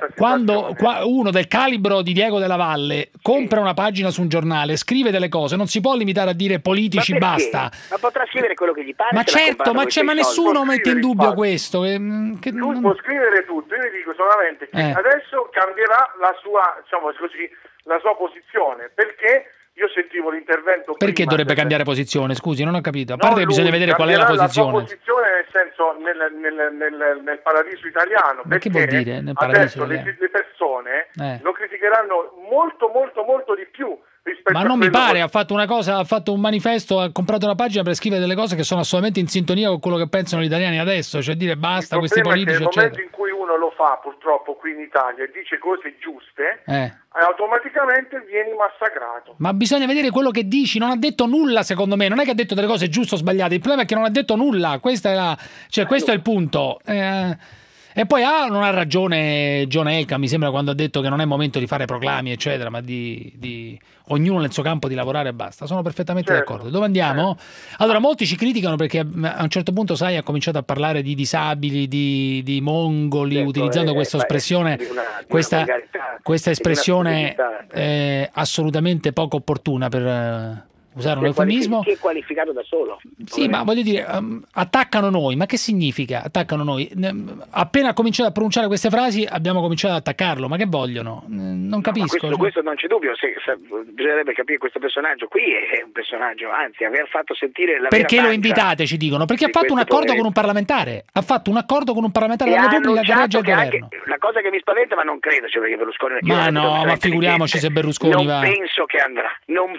uno del calibro di Diego Della Valle compra una pagina su un giornale, scrive delle cose, non si può limitare a dire politici, basta. Ma potrà scrivere quello che gli pare. Ma certo, ma nessuno mette in dubbio questo. Lui può scrivere tutto, io vi dico solamente che adesso cambierà la sua, diciamo così, la sua posizione, perché io sentivo l'intervento. Perché dovrebbe cambiare posizione? Scusi, non ho capito. A parte che bisogna vedere qual è la posizione. La sua posizione nel senso nel paradiso italiano. Ma che vuol dire nel paradiso italiano? Adesso le persone lo criticheranno molto di più. Ma non mi pare, ha fatto una cosa, ha fatto un manifesto, ha comprato una pagina per scrivere delle cose che sono assolutamente in sintonia con quello che pensano gli italiani adesso, cioè dire basta questi politici, nel momento in cui uno lo fa purtroppo qui in Italia e dice cose giuste, automaticamente vieni massacrato. Ma bisogna vedere quello che dici, non ha detto nulla secondo me, non è che ha detto delle cose giuste o sbagliate, il problema è che non ha detto nulla, questo è il punto. E poi non ha ragione John Elkann, mi sembra, quando ha detto che non è momento di fare proclami, eccetera, ma di ognuno nel suo campo di lavorare e basta. Sono perfettamente d'accordo. Dove andiamo? Allora, molti ci criticano perché a un certo punto, sai, ha cominciato a parlare di disabili, di mongoli, utilizzando questa espressione, questa espressione assolutamente poco opportuna per usare un eufemismo. Che è qualificato da solo. Sì, ma voglio dire, attaccano noi, ma che significa? Attaccano noi. Appena ha cominciato a pronunciare queste frasi abbiamo cominciato ad attaccarlo, ma che vogliono? Non capisco. Questo non c'è dubbio, bisognerebbe capire questo personaggio qui è un personaggio, anzi aver fatto sentire la perché lo invitate, ci dicono? Perché ha fatto un accordo con un parlamentare, della Repubblica che regge il governo. La cosa che mi spaventa, ma non credo, cioè perché Berlusconi ma figuriamoci se Berlusconi va. Non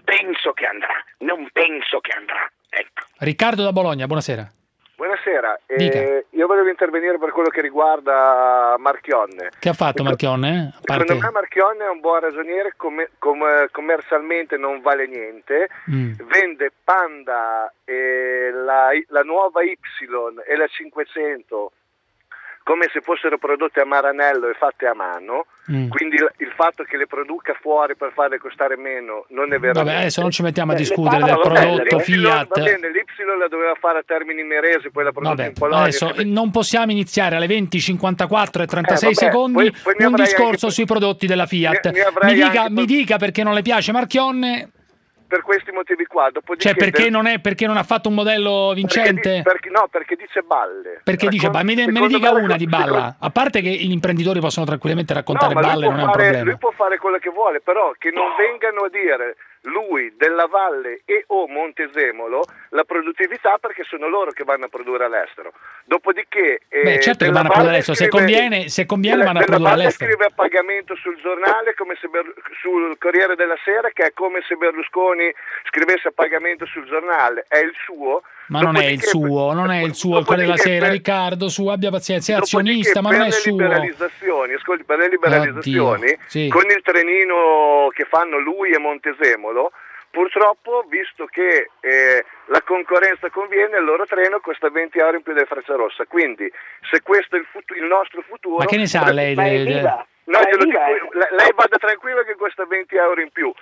penso che andrà. Ecco. Riccardo da Bologna, buonasera. Buonasera, io volevo intervenire per quello che riguarda Marchionne. Che ha fatto Marchionne? Secondo me Marchionne è un buon ragioniere, commercialmente non vale niente, vende Panda, la nuova Y e la 500 come se fossero prodotte a Maranello e fatte a mano, quindi il fatto che le produca fuori per farle costare meno non è vero. Vabbè, adesso non ci mettiamo a discutere del prodotto Fiat. Va bene, l'Y la doveva fare a Termini Imerese, poi la prodotta in Polonia. Adesso non possiamo iniziare alle 20:54 e 36 secondi poi un discorso sui prodotti della Fiat. Mi dica perché non le piace Marchionne. Per questi motivi qua, cioè perché non ha fatto un modello vincente? Perché dice balle. Perché dice balle? Me ne dica una di balla. A parte che gli imprenditori possono tranquillamente raccontare balle, non è un problema. Lui può fare quello che vuole, però che non vengano a dire lui, Della Valle e o Montesemolo la produttività, perché sono loro che vanno a produrre all'estero. Dopodiché certo che vanno a produrre all'estero, se conviene vanno a produrre all'estero. Scrive a pagamento sul giornale, come se sul Corriere della Sera, che è come se Berlusconi scrivesse a pagamento sul giornale, è il suo. Ma non è il suo, il Corriere della Sera, Riccardo, abbia pazienza, è azionista, ma non è suo. Per le liberalizzazioni, sì, con il trenino che fanno lui e Montesemolo, purtroppo, visto che la concorrenza conviene, il loro treno costa 20 euro in più del Frecciarossa. Quindi, se questo è il nostro futuro... Ma che ne sa lei? No, lei vada tranquilla che costa 20 euro in più.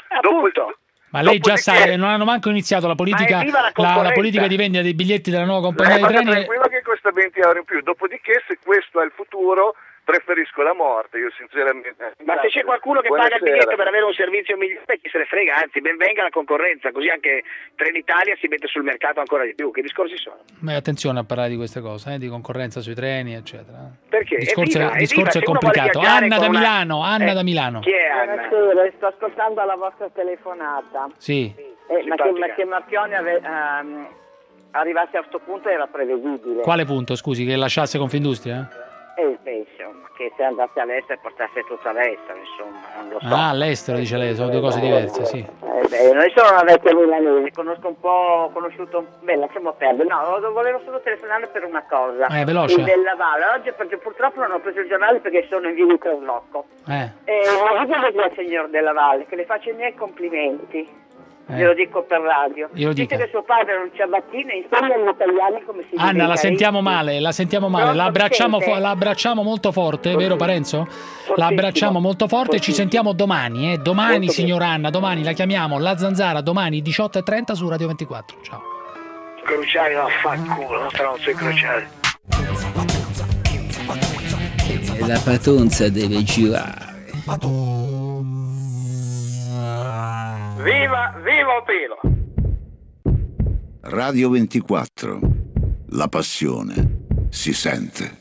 Ma lei già sa, non hanno manco iniziato la politica di vendita dei biglietti della nuova compagnia di treni. Tranquilla che costa 20 euro in più. Dopodiché, se questo è il futuro, preferisco la morte, io sinceramente. Ma se c'è qualcuno che paga il biglietto per avere un servizio migliore, chi se ne frega, anzi ben venga la concorrenza, così anche Trenitalia si mette sul mercato ancora di più. Che discorsi sono? Ma attenzione a parlare di queste cose, di concorrenza sui treni, eccetera. Perché? Il discorso è complicato. Anna da Milano. Chi è Anna? Buonasera, sto ascoltando la vostra telefonata. Sì. Ma che Marchionne arrivasse a questo punto era prevedibile. Quale punto, scusi, che lasciasse Confindustria? Penso che se andasse all'estero e portasse tutto all'estero, insomma, non lo so. All'estero dice lei, sono due cose diverse, sì. Noi sono una vecchia milanese, lasciamo perdere. No, volevo solo telefonare per una cosa. Veloce. Il Della Valle, oggi perché purtroppo non ho preso il giornale perché sono in via di trasloco. Al signor Della Valle, che le faccio i miei complimenti. Glielo dico per radio. Dice che suo padre non c'è mattina, insegna agli italiani come si dice. Anna, la sentiamo male. La abbracciamo molto forte, vero Parenzo? La abbracciamo molto forte e ci sentiamo domani. Domani, signora Anna, domani la chiamiamo La Zanzara, domani 18:30 su Radio 24. Ciao. Cruciali, vaffanculo, non sei Cruciali. La patonza deve girare. Viva il pelo! Radio 24. La passione si sente.